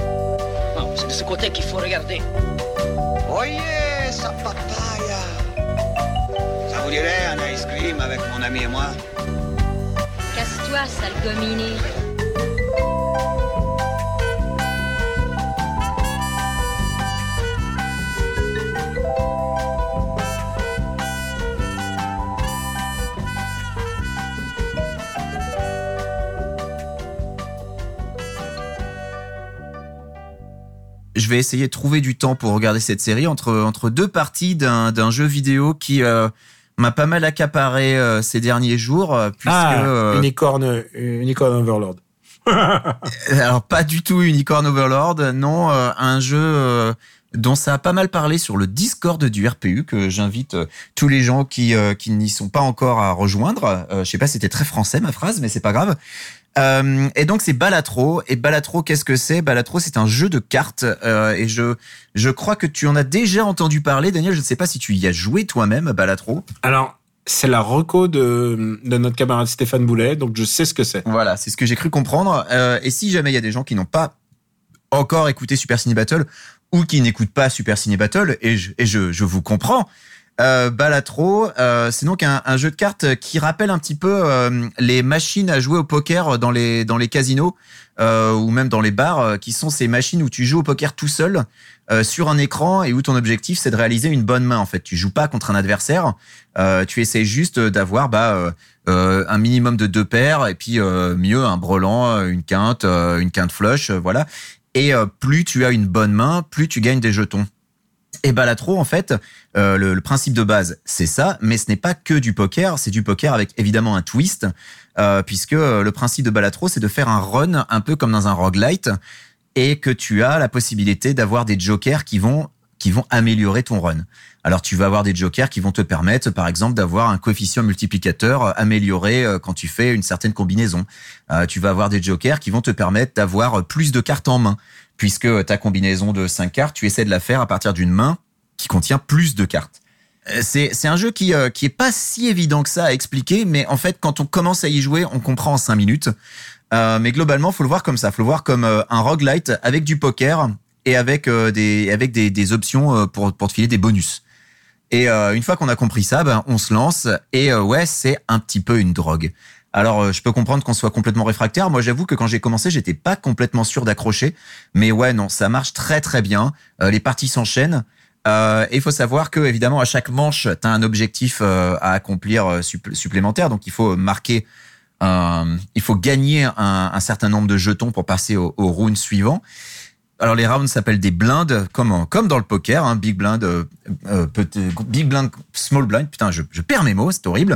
Non, c'est de ce côté qu'il faut regarder. Oyez, sa papaya. Ça vous dirait un ice cream avec mon ami et moi? Casse-toi, sale gominé. Je vais essayer de trouver du temps pour regarder cette série entre entre deux parties d'un d'un jeu vidéo qui euh, m'a pas mal accaparé euh, ces derniers jours euh, puisque ah, euh, Unicorn Unicorn Overlord. Alors pas du tout Unicorn Overlord, non, euh, un jeu euh, dont ça a pas mal parlé sur le Discord du R P U que j'invite euh, tous les gens qui euh, qui n'y sont pas encore à rejoindre. Euh, je sais pas, c'était très français ma phrase, mais c'est pas grave. Euh, et donc c'est Balatro. Et Balatro, qu'est-ce que c'est? Balatro, c'est un jeu de cartes. Euh, et je je crois que tu en as déjà entendu parler, Daniel. Je ne sais pas si tu y as joué toi-même, Balatro. Alors, c'est la reco de, de notre camarade Stéphane Boulet, donc je sais ce que c'est. Voilà, c'est ce que j'ai cru comprendre. Euh, et si jamais il y a des gens qui n'ont pas encore écouté Super Ciné Battle ou qui n'écoutent pas Super Ciné Battle, et je, et je, je vous comprends. Euh, Balatro, euh, c'est donc un, un jeu de cartes qui rappelle un petit peu euh, les machines à jouer au poker dans les dans les casinos euh, ou même dans les bars, euh, qui sont ces machines où tu joues au poker tout seul euh, sur un écran et où ton objectif c'est de réaliser une bonne main. En fait, tu joues pas contre un adversaire, euh, tu essaies juste d'avoir bah euh, euh, un minimum de deux paires et puis euh, mieux un brelan, une quinte, euh, une quinte flush, euh, voilà. Et euh, plus tu as une bonne main, plus tu gagnes des jetons. Et Balatro, en fait, euh, le, le principe de base, c'est ça, mais ce n'est pas que du poker, c'est du poker avec évidemment un twist, euh, puisque le principe de Balatro, c'est de faire un run un peu comme dans un roguelite, et que tu as la possibilité d'avoir des jokers qui vont qui vont améliorer ton run. Alors tu vas avoir des jokers qui vont te permettre, par exemple, d'avoir un coefficient multiplicateur amélioré quand tu fais une certaine combinaison. Euh, tu vas avoir des jokers qui vont te permettre d'avoir plus de cartes en main, puisque ta combinaison de cinq cartes, tu essaies de la faire à partir d'une main qui contient plus de cartes. C'est, c'est un jeu qui, euh, qui est pas si évident que ça à expliquer, mais en fait, quand on commence à y jouer, on comprend en cinq minutes. Euh, mais globalement, faut le voir comme ça. Faut le voir comme euh, un roguelite avec du poker et avec euh, des avec des, des options euh, pour pour te filer des bonus. Et euh, une fois qu'on a compris ça, ben on se lance et euh, ouais, c'est un petit peu une drogue. Alors euh, je peux comprendre qu'on soit complètement réfractaire. Moi, j'avoue que quand j'ai commencé, j'étais pas complètement sûr d'accrocher, mais ouais, non, ça marche très très bien. Euh, les parties s'enchaînent. Euh, et il faut savoir que évidemment à chaque manche, t'as un objectif euh, à accomplir euh, supplé- supplémentaire. Donc il faut marquer, euh, il faut gagner un, un certain nombre de jetons pour passer au, au round suivant. Alors les rounds s'appellent des blindes, comme comme dans le poker, hein, big blind, euh, euh, big blind, small blind. Putain, je, je perds mes mots, c'est horrible.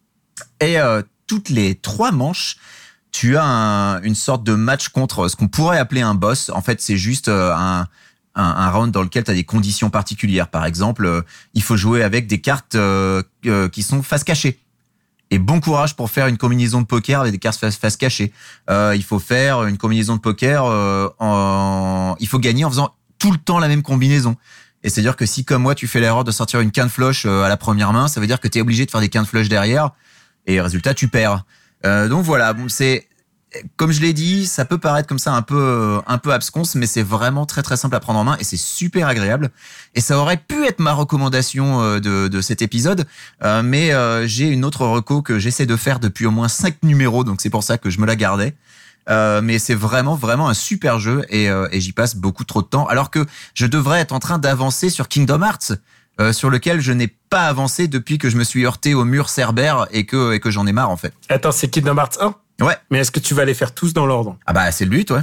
Et euh, toutes les trois manches, tu as un, une sorte de match contre ce qu'on pourrait appeler un boss. En fait, c'est juste euh, un, un un round dans lequel tu as des conditions particulières. Par exemple, euh, il faut jouer avec des cartes euh, euh, qui sont face cachée. Et bon courage pour faire une combinaison de poker avec des cartes face, face cachée. Euh, il faut faire une combinaison de poker euh, en... Il faut gagner en faisant tout le temps la même combinaison. Et c'est-à-dire que si, comme moi, tu fais l'erreur de sortir une quinte flush euh, à la première main, ça veut dire que tu es obligé de faire des quintes flush derrière. Et résultat, tu perds. Euh, donc voilà, bon, c'est... Comme je l'ai dit, ça peut paraître comme ça un peu un peu absconce, mais c'est vraiment très très simple à prendre en main et c'est super agréable. Et ça aurait pu être ma recommandation de, de cet épisode, euh, mais euh, j'ai une autre reco que j'essaie de faire depuis au moins cinq numéros, donc c'est pour ça que je me la gardais. Euh, mais c'est vraiment vraiment un super jeu et, euh, et j'y passe beaucoup trop de temps, alors que je devrais être en train d'avancer sur Kingdom Hearts, euh, sur lequel je n'ai pas avancé depuis que je me suis heurté au mur Cerbère et que et que j'en ai marre en fait. Attends, c'est Kingdom Hearts un ? Ouais. Mais est-ce que tu vas les faire tous dans l'ordre ? Ah bah c'est le but, ouais.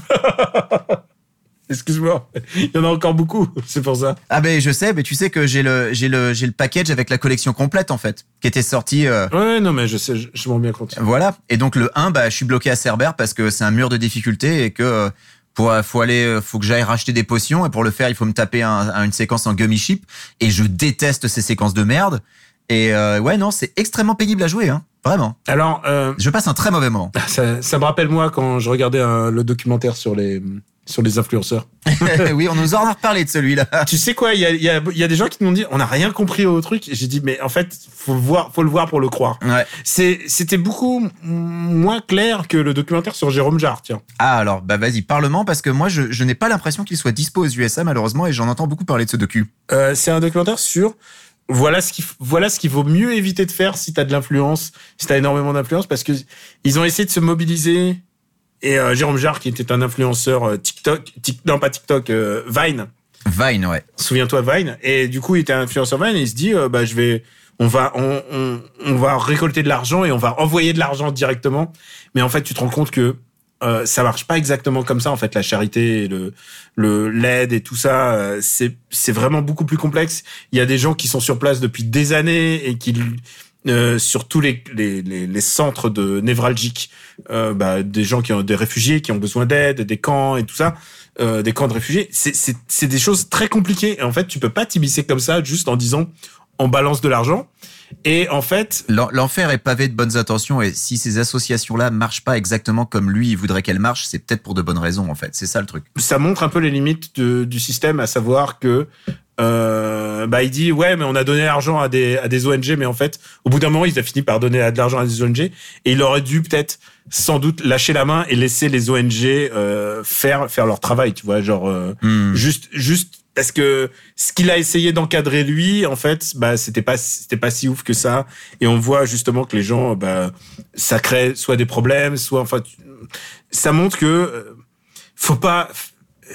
Excuse-moi, il y en a encore beaucoup, c'est pour ça. Ah ben je sais, mais tu sais que j'ai le j'ai le j'ai le package avec la collection complète en fait, qui était sorti. Euh... Ouais, non mais je sais, je, je m'en bien compte. Voilà. Et donc le un, bah je suis bloqué à Cerbère parce que c'est un mur de difficulté et que euh, pour faut aller, faut que j'aille racheter des potions et pour le faire il faut me taper un, un, une séquence en gummy ship et je déteste ces séquences de merde. Et euh, ouais non, c'est extrêmement pénible à jouer, hein. Vraiment. Alors, euh, je passe un très mauvais moment. Ça, ça me rappelle moi quand je regardais un, le documentaire sur les sur les influenceurs. Oui, on nous en a reparlé de celui-là. Tu sais quoi, il y a il y a il y a des gens qui m'ont dit on n'a rien compris au truc. Et j'ai dit mais en fait faut le voir faut le voir pour le croire. Ouais. C'est c'était beaucoup moins clair que le documentaire sur Jérôme Jarre, tiens. Ah alors bah vas-y parle-moi parce que moi je je n'ai pas l'impression qu'il soit dispo aux U S A malheureusement et j'en entends beaucoup parler de ce docu. Euh, c'est un documentaire sur Voilà ce qu'il voilà ce qu'il vaut mieux éviter de faire si t'as de l'influence, si t'as énormément d'influence, parce que ils ont essayé de se mobiliser. Et euh, Jérôme Jarre, qui était un influenceur euh, TikTok, tic, non pas TikTok, euh, Vine. Vine, ouais. Souviens-toi Vine. Et du coup, il était un influenceur Vine et il se dit, euh, bah je vais, on va, on, on, on va récolter de l'argent et on va envoyer de l'argent directement. Mais en fait, tu te rends compte que Euh, ça marche pas exactement comme ça en fait, la charité, le le l'aide et tout ça, euh, c'est c'est vraiment beaucoup plus complexe. Il y a des gens qui sont sur place depuis des années et qui euh, sur tous les les les, les centres de névralgiques, euh, bah des gens qui ont des réfugiés qui ont besoin d'aide, des camps et tout ça, euh, des camps de réfugiés, c'est c'est c'est des choses très compliquées et en fait, tu peux pas t'immiscer comme ça juste en disant on balance de l'argent. Et en fait, l'enfer est pavé de bonnes intentions et si ces associations-là marchent pas exactement comme lui il voudrait qu'elles marchent, c'est peut-être pour de bonnes raisons en fait. C'est ça le truc. Ça montre un peu les limites de, du système, à savoir que euh, bah il dit ouais mais on a donné l'argent à des à des O N G, mais en fait au bout d'un moment il a fini par donner de l'argent à des O N G et il aurait dû peut-être sans doute lâcher la main et laisser les O N G euh, faire faire leur travail, tu vois, genre euh, mmh. juste juste parce que ce qu'il a essayé d'encadrer lui, en fait, bah c'était pas c'était pas si ouf que ça. Et on voit justement que les gens, bah ça crée soit des problèmes, soit enfin ça montre que euh, faut pas euh,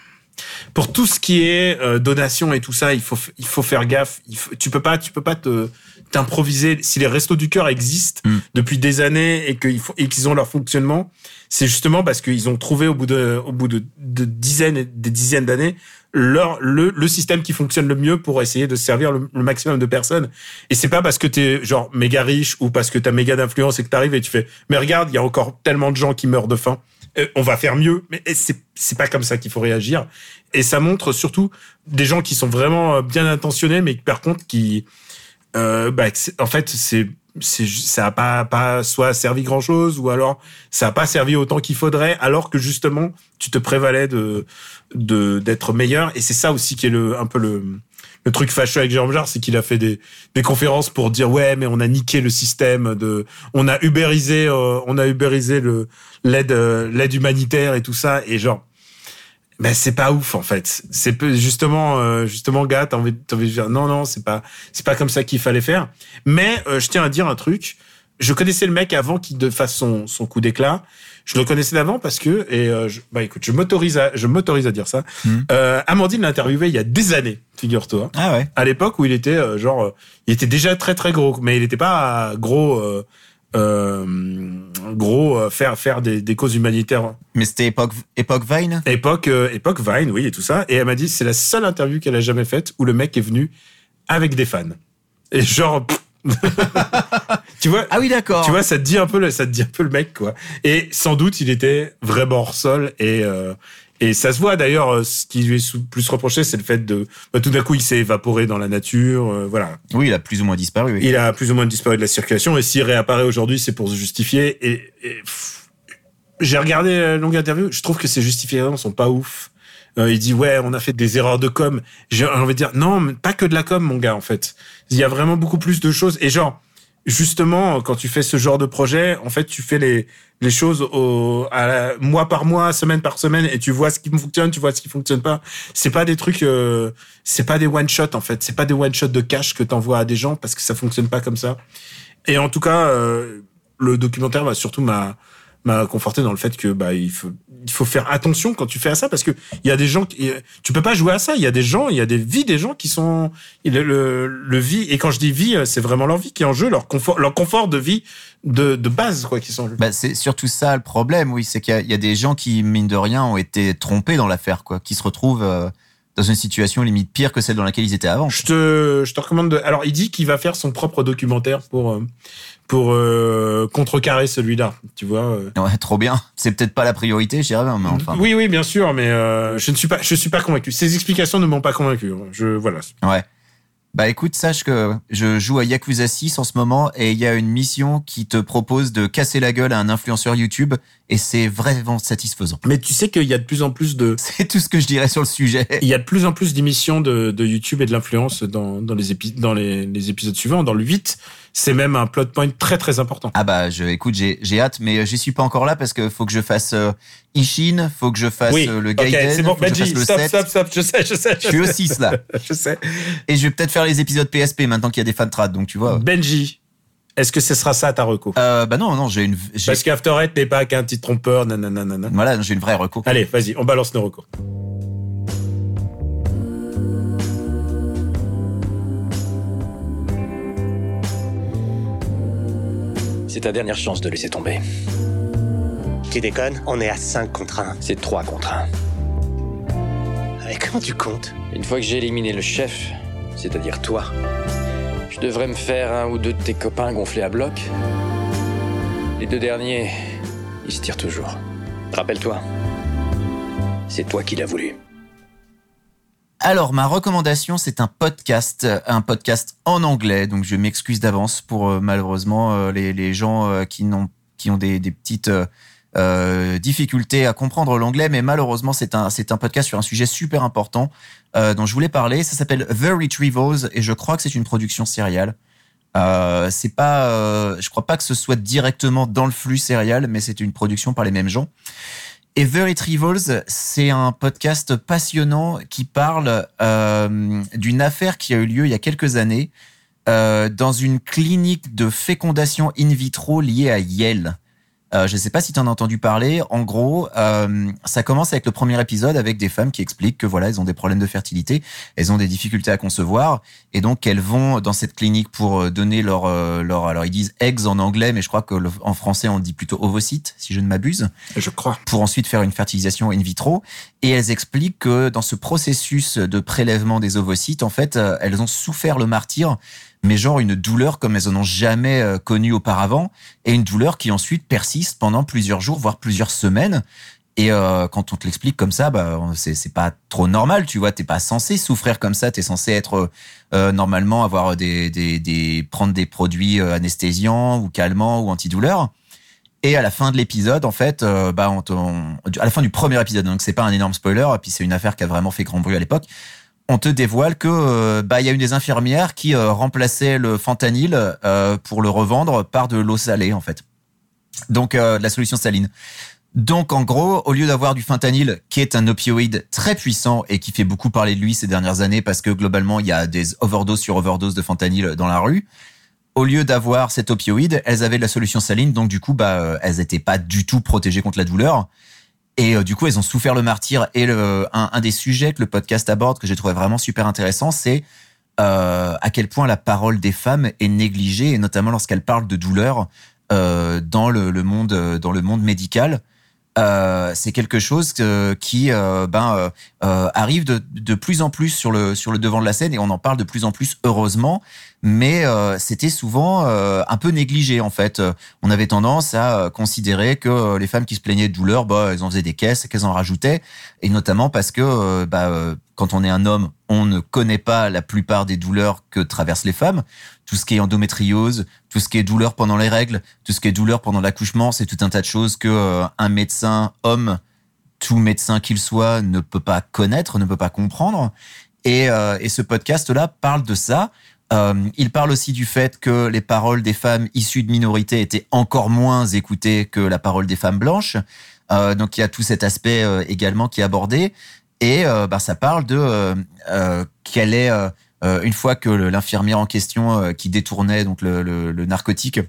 pour tout ce qui est euh, donation et tout ça, il faut il faut faire gaffe. Il faut, tu peux pas tu peux pas te d'improviser. Si les restos du cœur existent mm. depuis des années et qu'ils font, et qu'ils ont leur fonctionnement, c'est justement parce qu'ils ont trouvé au bout de, au bout de, de dizaines et des dizaines d'années leur, le, le système qui fonctionne le mieux pour essayer de servir le, le maximum de personnes. Et c'est pas parce que t'es genre méga riche ou parce que t'as méga d'influence et que t'arrives et tu fais, mais regarde, il y a encore tellement de gens qui meurent de faim. Euh, on va faire mieux. Mais c'est, c'est pas comme ça qu'il faut réagir. Et ça montre surtout des gens qui sont vraiment bien intentionnés, mais par contre qui, euh, bah, en fait, c'est, c'est, ça a pas, pas soit servi grand chose, ou alors ça a pas servi autant qu'il faudrait, alors que justement, tu te prévalais de, de, d'être meilleur. Et c'est ça aussi qui est le, un peu le, le truc fâcheux avec Jérôme Jarre, c'est qu'il a fait des, des conférences pour dire, ouais, mais on a niqué le système de, on a ubérisé, euh, on a ubérisé le, l'aide, euh, l'aide humanitaire et tout ça. Et genre, ben c'est pas ouf en fait. C'est peu, justement euh, justement gars, t'as envie t'as envie de dire non non, c'est pas c'est pas comme ça qu'il fallait faire. Mais euh, je tiens à dire un truc, je connaissais le mec avant qu'il de fasse son son coup d'éclat. Je le connaissais d'avant parce que et euh, je, bah écoute, je m'autorise à je m'autorise à dire ça. Mmh. Euh Amandine l'a interviewé il y a des années, figure-toi. Ah ouais. À l'époque où il était euh, genre euh, il était déjà très très gros, mais il était pas gros euh, Euh, gros euh, faire faire des, des causes humanitaires. Mais c'était époque époque Vine. Époque euh, époque Vine, oui, et tout ça. Et elle m'a dit c'est la seule interview qu'elle a jamais faite où le mec est venu avec des fans. Et genre tu vois. Ah oui, d'accord. Tu vois, ça te dit un peu le, ça te dit un peu le mec quoi. Et sans doute il était vraiment hors sol et euh, et ça se voit d'ailleurs, ce qui lui est plus reproché, c'est le fait de, bah, tout d'un coup, il s'est évaporé dans la nature, euh, voilà. Oui, il a plus ou moins disparu. Oui. Il a plus ou moins disparu de la circulation, et s'il réapparaît aujourd'hui, c'est pour se justifier. Et, et pff, j'ai regardé la longue interview, je trouve que ses justifications sont pas ouf. Euh, il dit ouais, on a fait des erreurs de com. J'ai envie de dire non, mais pas que de la com, mon gars, en fait. Il y a vraiment beaucoup plus de choses. Et genre, justement, quand tu fais ce genre de projet, en fait, tu fais les les choses au à la, mois par mois, semaine par semaine, et tu vois ce qui fonctionne, tu vois ce qui fonctionne pas. C'est pas des trucs, euh, c'est pas des one shot en fait, c'est pas des one shot de cash que t'envoies à des gens parce que ça fonctionne pas comme ça. Et en tout cas, euh, le documentaire va surtout m'a m'a conforté dans le fait que bah il faut il faut faire attention quand tu fais à ça, parce que il y a des gens qui, tu peux pas jouer à ça. Il y a des gens, il y a des vies des gens qui sont le, le le vie, et quand je dis vie, c'est vraiment leur vie qui est en jeu, leur confort leur confort de vie de de base quoi qui sont en jeu. Bah c'est surtout ça le problème, oui, c'est qu'il y a, il y a des gens qui mine de rien ont été trompés dans l'affaire quoi, qui se retrouvent euh, dans une situation limite pire que celle dans laquelle ils étaient avant. Je te je te recommande de, alors il dit qu'il va faire son propre documentaire pour euh, pour euh, contrecarrer celui-là, tu vois. Euh. Ouais, trop bien. C'est peut-être pas la priorité, je dirais, mais enfin. Oui, oui, bien sûr, mais euh, je ne suis pas, je suis pas convaincu. Ces explications ne m'ont pas convaincu. Je, voilà. Ouais. Bah écoute, sache que je joue à Yakuza six en ce moment et il y a une mission qui te propose de casser la gueule à un influenceur YouTube et c'est vraiment satisfaisant. Mais tu sais qu'il y a de plus en plus de... C'est tout ce que je dirais sur le sujet. Il y a de plus en plus d'émissions de, de YouTube et de l'influence dans, dans, les, épi- dans les, les épisodes suivants. Dans le huit, c'est même un plot point très très important. Ah bah je, écoute, j'ai, j'ai hâte, mais j'y suis pas encore là parce que faut que je fasse euh, Ishin, faut que je fasse oui. euh, le Gaiden, okay, c'est bon, faut que Benji, je fasse le stop, sept. stop, stop, je sais, je sais. Je, je suis au six là. Je sais. Et je vais peut-être faire les épisodes P S P maintenant qu'il y a des fan trad, donc tu vois. Benji, est-ce que ce sera ça ta reco? euh, Bah non, non, j'ai une... J'ai... Parce qu'After Eight n'est pas qu'un petit trompeur, nanana. nanana. Voilà, j'ai une vraie reco. Allez, vas-y, on balance nos recos. C'est ta dernière chance de laisser tomber. Tu déconnes? On est à cinq contre un. C'est trois contre un. Et comment tu comptes? Une fois que j'ai éliminé le chef, c'est-à-dire toi, je devrais me faire un ou deux de tes copains gonflés à bloc. Les deux derniers, ils se tirent toujours. Rappelle-toi, c'est toi qui l'as voulu. Alors, ma recommandation, c'est un podcast, un podcast en anglais. Donc, je m'excuse d'avance pour euh, malheureusement euh, les, les gens euh, qui n'ont qui ont des, des petites euh, euh, difficultés à comprendre l'anglais, mais malheureusement, c'est un c'est un podcast sur un sujet super important euh, dont je voulais parler. Ça s'appelle The Retrievals et je crois que c'est une production serial. Euh, c'est pas, euh, je crois pas que ce soit directement dans le flux serial, mais c'est une production par les mêmes gens. Et The Retrievals, c'est un podcast passionnant qui parle euh, d'une affaire qui a eu lieu il y a quelques années euh, dans une clinique de fécondation in vitro liée à Yale. Euh, je ne sais pas si tu en as entendu parler. En gros, euh, ça commence avec le premier épisode avec des femmes qui expliquent que voilà, elles ont des problèmes de fertilité, elles ont des difficultés à concevoir, et donc elles vont dans cette clinique pour donner leur leur. Alors ils disent eggs en anglais, mais je crois que le, en français on dit plutôt ovocytes, si je ne m'abuse. Je crois. Pour ensuite faire une fertilisation in vitro, et elles expliquent que dans ce processus de prélèvement des ovocytes, en fait, elles ont souffert le martyre. Mais genre une douleur comme elles en ont jamais euh, connue auparavant, et une douleur qui ensuite persiste pendant plusieurs jours, voire plusieurs semaines. Et euh, quand on te l'explique comme ça, bah c'est c'est pas trop normal, tu vois. T'es pas censé souffrir comme ça. T'es censé être euh, normalement avoir des des des prendre des produits euh, anesthésiants ou calmants ou antidouleurs. Et à la fin de l'épisode, en fait, euh, bah on, on à la fin du premier épisode, donc c'est pas un énorme spoiler, et puis c'est une affaire qui a vraiment fait grand bruit à l'époque. On te dévoile que euh, bah il y a une des infirmières qui euh, remplaçait le fentanyl euh, pour le revendre par de l'eau salée en fait. Donc euh, de la solution saline. Donc en gros, au lieu d'avoir du fentanyl qui est un opioïde très puissant et qui fait beaucoup parler de lui ces dernières années parce que globalement il y a des overdoses sur overdoses de fentanyl dans la rue, au lieu d'avoir cet opioïde, elles avaient de la solution saline, donc du coup bah elles étaient pas du tout protégées contre la douleur. Et euh, du coup, elles ont souffert le martyre. Et le, un, un des sujets que le podcast aborde, que j'ai trouvé vraiment super intéressant, c'est euh, à quel point la parole des femmes est négligée, et notamment lorsqu'elles parlent de douleur euh, dans le, le monde, dans le monde médical. Euh, c'est quelque chose que, qui euh, ben euh, arrive de, de plus en plus sur le sur le devant de la scène, et on en parle de plus en plus, heureusement. Mais euh, c'était souvent euh, un peu négligé en fait. On avait tendance à considérer que les femmes qui se plaignaient de douleur, bah elles en faisaient des caisses, qu'elles en rajoutaient, et notamment parce que euh, bah euh, quand on est un homme, on ne connaît pas la plupart des douleurs que traversent les femmes. Tout ce qui est endométriose, tout ce qui est douleur pendant les règles, tout ce qui est douleur pendant l'accouchement, c'est tout un tas de choses que euh, un médecin homme, tout médecin qu'il soit, ne peut pas connaître, ne peut pas comprendre. Et, euh, et ce podcast-là parle de ça. Euh, il parle aussi du fait que les paroles des femmes issues de minorités étaient encore moins écoutées que la parole des femmes blanches. Euh, donc il y a tout cet aspect euh, également qui est abordé. Et euh, bah, ça parle de euh, euh, quelle est euh, une fois que l'infirmière en question euh, qui détournait donc le, le, le narcotique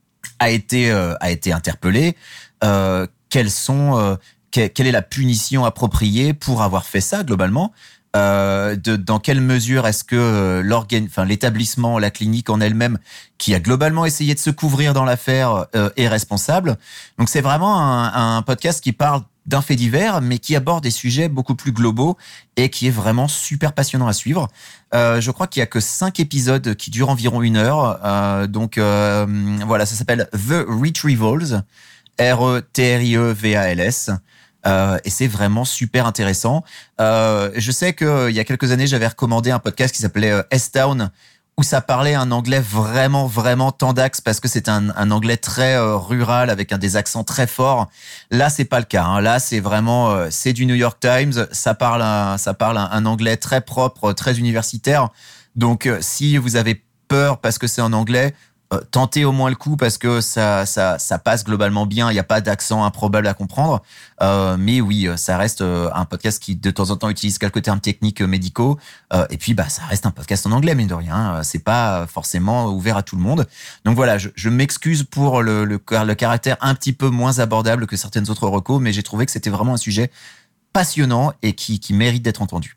a été euh, a été interpellée. Euh, quelles sont euh, que, quelle est la punition appropriée pour avoir fait ça globalement? Euh, de, dans quelle mesure est-ce que euh, l'organe, enfin l'établissement, la clinique en elle-même, qui a globalement essayé de se couvrir dans l'affaire, euh, est responsable? Donc c'est vraiment un, un podcast qui parle d'un fait divers, mais qui aborde des sujets beaucoup plus globaux et qui est vraiment super passionnant à suivre. Euh, je crois qu'il y a que cinq épisodes qui durent environ une heure. Euh, donc euh, voilà, ça s'appelle The Retrievals, R E T R I E V A L S. Euh, et c'est vraiment super intéressant. Euh, je sais que il y a quelques années, j'avais recommandé un podcast qui s'appelait euh, S-Town, où ça parlait un anglais vraiment, vraiment tendax, parce que c'est un, un anglais très euh, rural, avec un des accents très forts. Là, c'est pas le cas. Hein. Là, c'est vraiment, euh, c'est du New York Times. Ça parle, un, ça parle un, un anglais très propre, très universitaire. Donc, euh, si vous avez peur parce que c'est en anglais, Euh, tentez au moins le coup, parce que ça ça ça passe globalement bien. Il y a pas d'accent improbable à comprendre, euh, mais oui, ça reste euh, un podcast qui de temps en temps utilise quelques termes techniques euh, médicaux, euh, et puis bah ça reste un podcast en anglais, mine de rien. C'est pas forcément ouvert à tout le monde. Donc voilà, je, je m'excuse pour le, le le caractère un petit peu moins abordable que certaines autres recos, mais j'ai trouvé que c'était vraiment un sujet passionnant et qui qui mérite d'être entendu.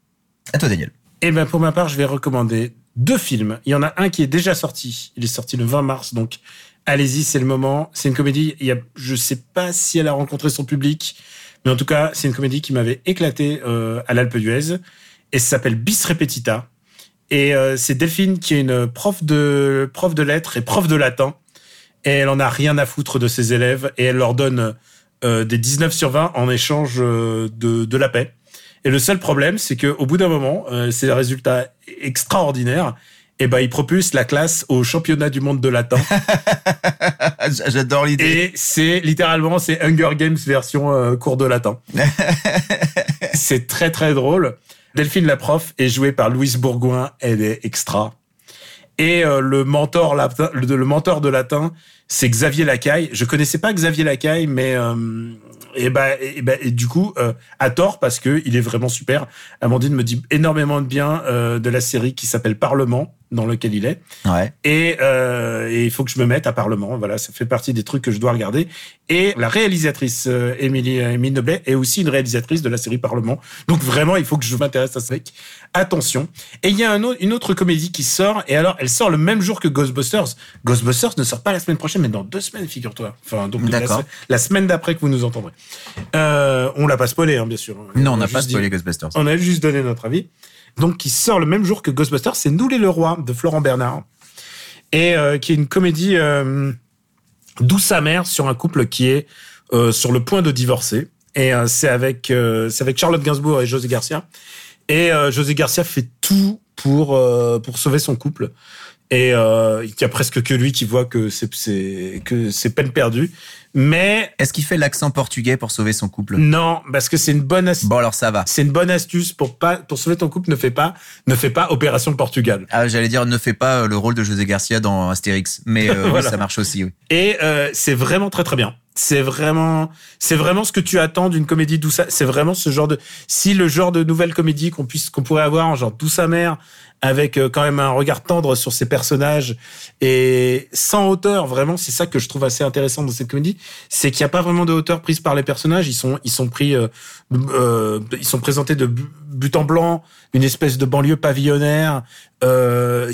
À toi, Daniel. Et ben pour ma part, je vais recommander deux films. Il y en a un qui est déjà sorti. Il est sorti le vingt mars, donc allez-y, c'est le moment. C'est une comédie. Il y a, je sais pas si elle a rencontré son public, mais en tout cas, c'est une comédie qui m'avait éclaté euh, à l'Alpe d'Huez. Et ça s'appelle Bis Repetita. Et euh, c'est Delphine qui est une prof de prof de lettres et prof de latin. Et elle en a rien à foutre de ses élèves, et elle leur donne euh, des dix-neuf sur vingt en échange euh, de de la paix. Et le seul problème, c'est que au bout d'un moment, euh, c'est un résultat extraordinaire. Et ben, ils propulsent la classe au championnat du monde de latin. J'adore l'idée. Et c'est littéralement, c'est Hunger Games version euh, cours de latin. C'est très très drôle. Delphine la prof est jouée par Louise Bourgoin. Elle est extra. Et euh, le mentor latin, le, le mentor de latin, c'est Xavier Lacaille. Je connaissais pas Xavier Lacaille, mais euh, et bah et, bah, et du coup euh, à tort parce que il est vraiment super. Amandine me dit énormément de bien euh, de la série qui s'appelle Parlement, dans lequel il est. Ouais. Et euh, et il faut que je me mette à Parlement. Voilà, ça fait partie des trucs que je dois regarder. Et la réalisatrice euh, Émilie Émilie Noblet est aussi une réalisatrice de la série Parlement. Donc vraiment, il faut que je m'intéresse à ça. Attention. Et il y a un autre, une autre comédie qui sort. Et alors, elle sort le même jour que Ghostbusters. Ghostbusters ne sort pas la semaine prochaine, mais dans deux semaines, figure-toi. Enfin, donc la, la semaine d'après que vous nous entendrez. Euh, on l'a pas spoilé, hein, bien sûr. Non, on n'a pas spoilé Ghostbusters. On a juste donné notre avis. Donc, qui sort le même jour que Ghostbusters, c'est Nous les Leroy de Florent Bernard. Et euh, qui est une comédie euh, douce amère sur un couple qui est euh, sur le point de divorcer. Et euh, c'est avec euh, c'est avec Charlotte Gainsbourg et José Garcia. Et euh, José Garcia fait tout pour euh, pour sauver son couple. Et euh, il y a presque que lui qui voit que c'est c'est que c'est peine perdue. Mais est-ce qu'il fait l'accent portugais pour sauver son couple? Non, parce que c'est une bonne astuce. Bon alors ça va. C'est une bonne astuce pour pas pour sauver ton couple. Ne fais pas ne fais pas Opération Portugal. Ah j'allais dire ne fais pas le rôle de José Garcia dans Astérix, mais euh, voilà. Oui, ça marche aussi. Oui. Et euh, c'est vraiment très très bien. C'est vraiment, c'est vraiment ce que tu attends d'une comédie douce. C'est vraiment ce genre de, si le genre de nouvelle comédie qu'on puisse, qu'on pourrait avoir en genre douce amère, avec quand même un regard tendre sur ses personnages et sans hauteur. Vraiment, c'est ça que je trouve assez intéressant dans cette comédie, c'est qu'il n'y a pas vraiment de hauteur prise par les personnages. Ils sont, ils sont pris, euh, euh, ils sont présentés de but en blanc, une espèce de banlieue pavillonnaire, euh,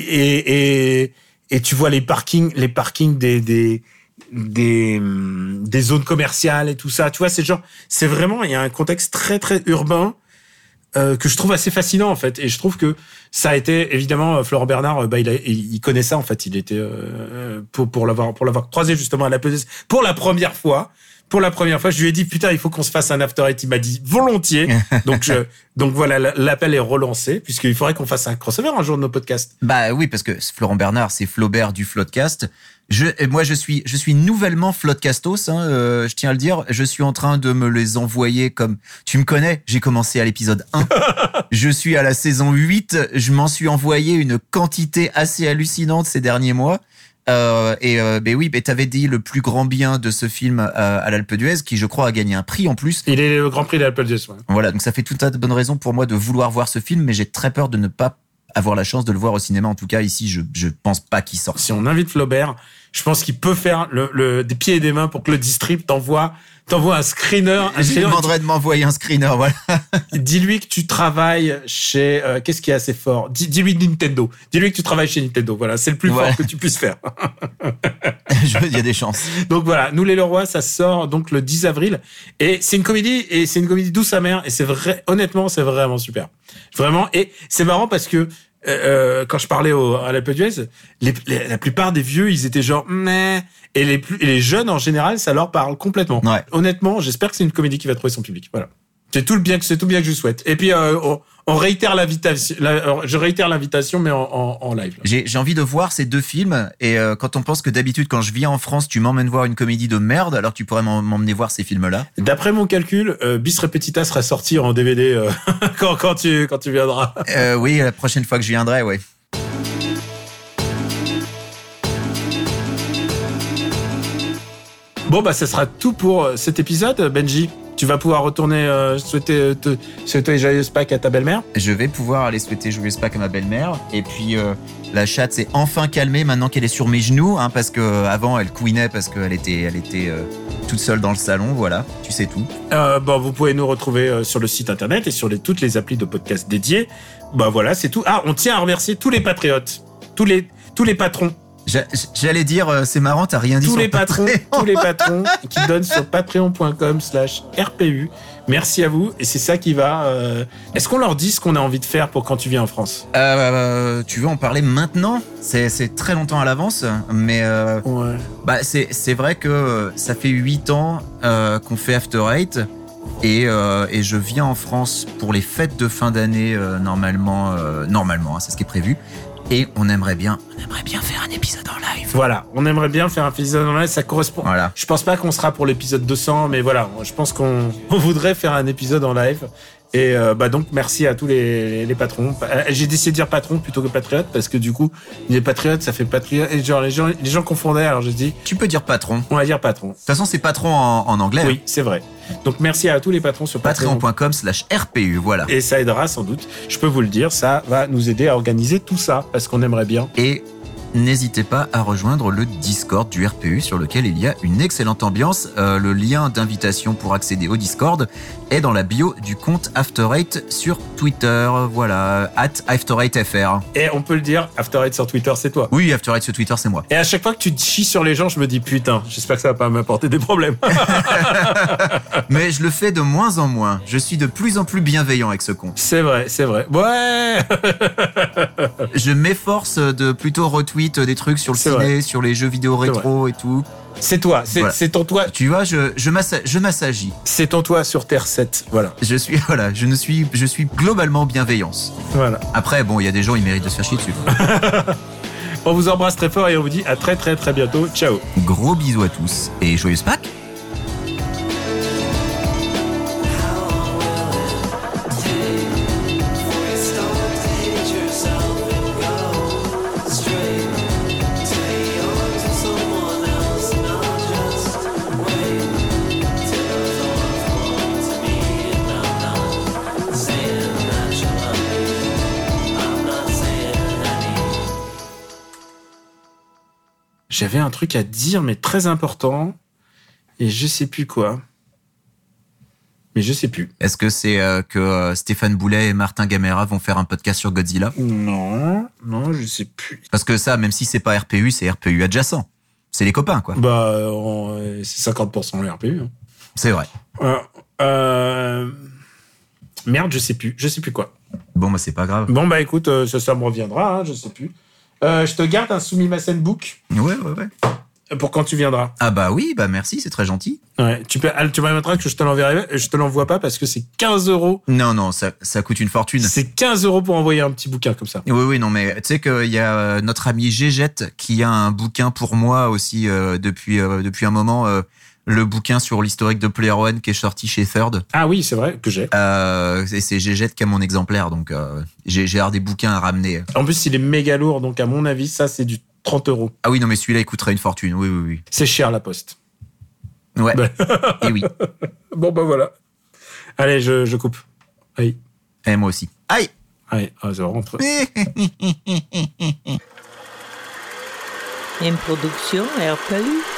et, et et tu vois les parkings, les parkings des des des des zones commerciales et tout ça, tu vois, c'est genre, c'est vraiment, il y a un contexte très très urbain euh, que je trouve assez fascinant en fait, et je trouve que ça a été évidemment Florent Bernard, bah il a, il connaît ça en fait, il était euh, pour pour l'avoir pour l'avoir croisé justement à la P D S pour la première fois. Pour la première fois, je lui ai dit putain, il faut qu'on se fasse un After Eight. Il m'a dit volontiers. donc je, donc voilà, l'appel est relancé puisqu'il faudrait qu'on fasse un crossover un jour de nos podcasts. Bah oui, parce que Florent Bernard, c'est Flaubert du Floodcast. Je, moi, je suis, je suis nouvellement Floodcastos. Hein, euh, je tiens à le dire. Je suis en train de me les envoyer comme tu me connais. J'ai commencé à l'épisode un. Je suis à la saison huit. Je m'en suis envoyé une quantité assez hallucinante ces derniers mois. Euh, et euh, ben oui, ben t'avais dit le plus grand bien de ce film euh, à l'Alpe d'Huez, qui je crois a gagné un prix en plus. Il est le Grand Prix de l'Alpe d'Huez. Ouais. Voilà, donc ça fait tout un tas de bonnes raisons pour moi de vouloir voir ce film, mais j'ai très peur de ne pas avoir la chance de le voir au cinéma. En tout cas, ici, je je pense pas qu'il sorte. Si on invite Flaubert, je pense qu'il peut faire le, le des pieds et des mains pour que le Distrib t'envoie t'envoie un screener. Un je lui demanderais de m'envoyer un screener, voilà. Dis-lui que tu travailles chez... Euh, qu'est-ce qui est assez fort? Dis, Dis-lui Nintendo. Dis-lui que tu travailles chez Nintendo. Voilà, c'est le plus ouais. fort que tu puisses faire. Il y a des chances. Donc voilà, Nous les Leroy, ça sort donc le dix avril. Et c'est une comédie, et c'est une comédie douce amère. Et c'est vrai, honnêtement, c'est vraiment super. Vraiment. Et c'est marrant parce que Euh, quand je parlais au, à l'Alpe d'Huez, les, les, la plupart des vieux, ils étaient genre meh, et les plus, et les jeunes en général, ça leur parle complètement. Ouais. Honnêtement, j'espère que c'est une comédie qui va trouver son public. Voilà. C'est tout le bien que c'est tout bien que je souhaite. Et puis euh, on, on réitère l'invitation. La, je réitère l'invitation, mais en, en, en live. Là. J'ai, j'ai envie de voir ces deux films. Et euh, quand on pense que d'habitude, quand je viens en France, tu m'emmènes voir une comédie de merde, alors tu pourrais m'emmener voir ces films-là. D'après mon calcul, euh, Bis Repetita sera sorti en D V D euh, quand, quand tu quand tu viendras. Euh, oui, la prochaine fois que je viendrai, ouais. Bon bah ça sera tout pour cet épisode, Benji. Tu vas pouvoir retourner euh, souhaiter te, souhaiter joyeuse Pâques à ta belle-mère. Je vais pouvoir aller souhaiter joyeuse Pâques à ma belle-mère. Et puis euh, la chatte s'est enfin calmée maintenant qu'elle est sur mes genoux, hein, parce que avant elle couinait parce qu'elle était, elle était euh, toute seule dans le salon. Voilà, tu sais tout. Euh, bon, vous pouvez nous retrouver euh, sur le site internet et sur les, toutes les applis de podcast dédiées. Bah voilà, c'est tout. Ah, on tient à remercier tous les patriotes, tous les tous les patrons. J'allais dire, c'est marrant, t'as rien dit tous sur les patrons, tous les patrons qui donnent sur patreon point com slash R P U. Merci à vous. Et c'est ça qui va... Euh... Est-ce qu'on leur dit ce qu'on a envie de faire pour quand tu viens en France? euh, Tu veux en parler maintenant? C'est, c'est très longtemps à l'avance, mais euh, ouais. bah, c'est, c'est vrai que ça fait huit ans euh, qu'on fait After Eight. Et, euh, et je viens en France pour les fêtes de fin d'année, euh, normalement, euh, normalement hein, c'est ce qui est prévu. Et on aimerait bien, on aimerait bien faire un épisode en live. Voilà, on aimerait bien faire un épisode en live, ça correspond. Voilà. Je pense pas qu'on sera pour l'épisode deux cents, mais voilà, je pense qu'on on voudrait faire un épisode en live. Et euh, bah donc merci à tous les, les, les patrons. J'ai décidé de dire patron plutôt que patriote parce que du coup les patriotes ça fait patriote et genre les gens les gens confondaient, alors j'ai dit tu peux dire patron. On va dire patron. De toute façon c'est patron en, en anglais. Oui, c'est vrai. Donc merci à tous les patrons sur patreon point com slash R P U, voilà. Et ça aidera sans doute. Je peux vous le dire, ça va nous aider à organiser tout ça parce qu'on aimerait bien. Et n'hésitez pas à rejoindre le Discord du R P U sur lequel il y a une excellente ambiance. Euh, le lien d'invitation pour accéder au Discord est dans la bio du compte After Eight sur Twitter. Voilà, at After Eight F R. Et on peut le dire, After Eight sur Twitter, c'est toi. Oui, After Eight sur Twitter, c'est moi. Et à chaque fois que tu te chies sur les gens, je me dis putain, j'espère que ça va pas m'apporter des problèmes. Mais je le fais de moins en moins. Je suis de plus en plus bienveillant avec ce compte. C'est vrai, c'est vrai. Ouais. Je m'efforce de plutôt retweet des trucs sur le c'est ciné, vrai. Sur les jeux vidéo rétro et tout. C'est toi, c'est, voilà. c'est ton toi. Tu vois, je je, massa- je m'assagis. C'est ton toi sur Terre sept, voilà. Je suis voilà, je ne suis je suis globalement bienveillance. Voilà. Après bon, il y a des gens ils méritent de se faire chier dessus. On vous embrasse très fort et on vous dit à très très très bientôt. Ciao. Gros bisous à tous et joyeuse Pâques. J'avais un truc à dire, mais très important, et je sais plus quoi. Mais je sais plus. Est-ce que c'est euh, que euh, Stéphane Boulet et Martin Gamera vont faire un podcast sur Godzilla ? Non, non, je sais plus. Parce que ça, même si c'est pas R P U, c'est R P U adjacent. C'est les copains, quoi. Bah, euh, c'est cinquante pour cent le R P U. Hein. C'est vrai. Euh, euh... Merde, je sais plus. Je sais plus quoi. Bon, bah, c'est pas grave. Bon, bah, écoute, euh, ça, ça me reviendra, hein, je sais plus. Euh, je te garde un Sumimasen book. Ouais, ouais, ouais. Pour quand tu viendras. Ah bah oui, bah merci, c'est très gentil. Ouais, tu peux, tu m'inviteras que je te l'enverrai, je te l'envoie pas parce que c'est quinze euros. Non, non, ça, ça coûte une fortune. C'est quinze euros pour envoyer un petit bouquin comme ça. Oui, oui, non, mais tu sais qu'il y a notre ami Gégette qui a un bouquin pour moi aussi euh, depuis euh, depuis un moment. Euh, le bouquin sur l'historique de Player One qui est sorti chez Third. Ah oui, c'est vrai que j'ai. Euh, et c'est Gégette qui a mon exemplaire, donc euh, j'ai j'ai des bouquins à ramener. En plus, il est méga lourd, donc à mon avis, ça c'est du trente euros. Ah oui, non, mais celui-là, il coûterait une fortune. Oui, oui, oui. C'est cher, la poste. Ouais. Et oui. Bon, bah voilà. Allez, je, je coupe. Aïe. Et moi aussi. Aïe. Aïe, ah, je rentre. Une production R P U.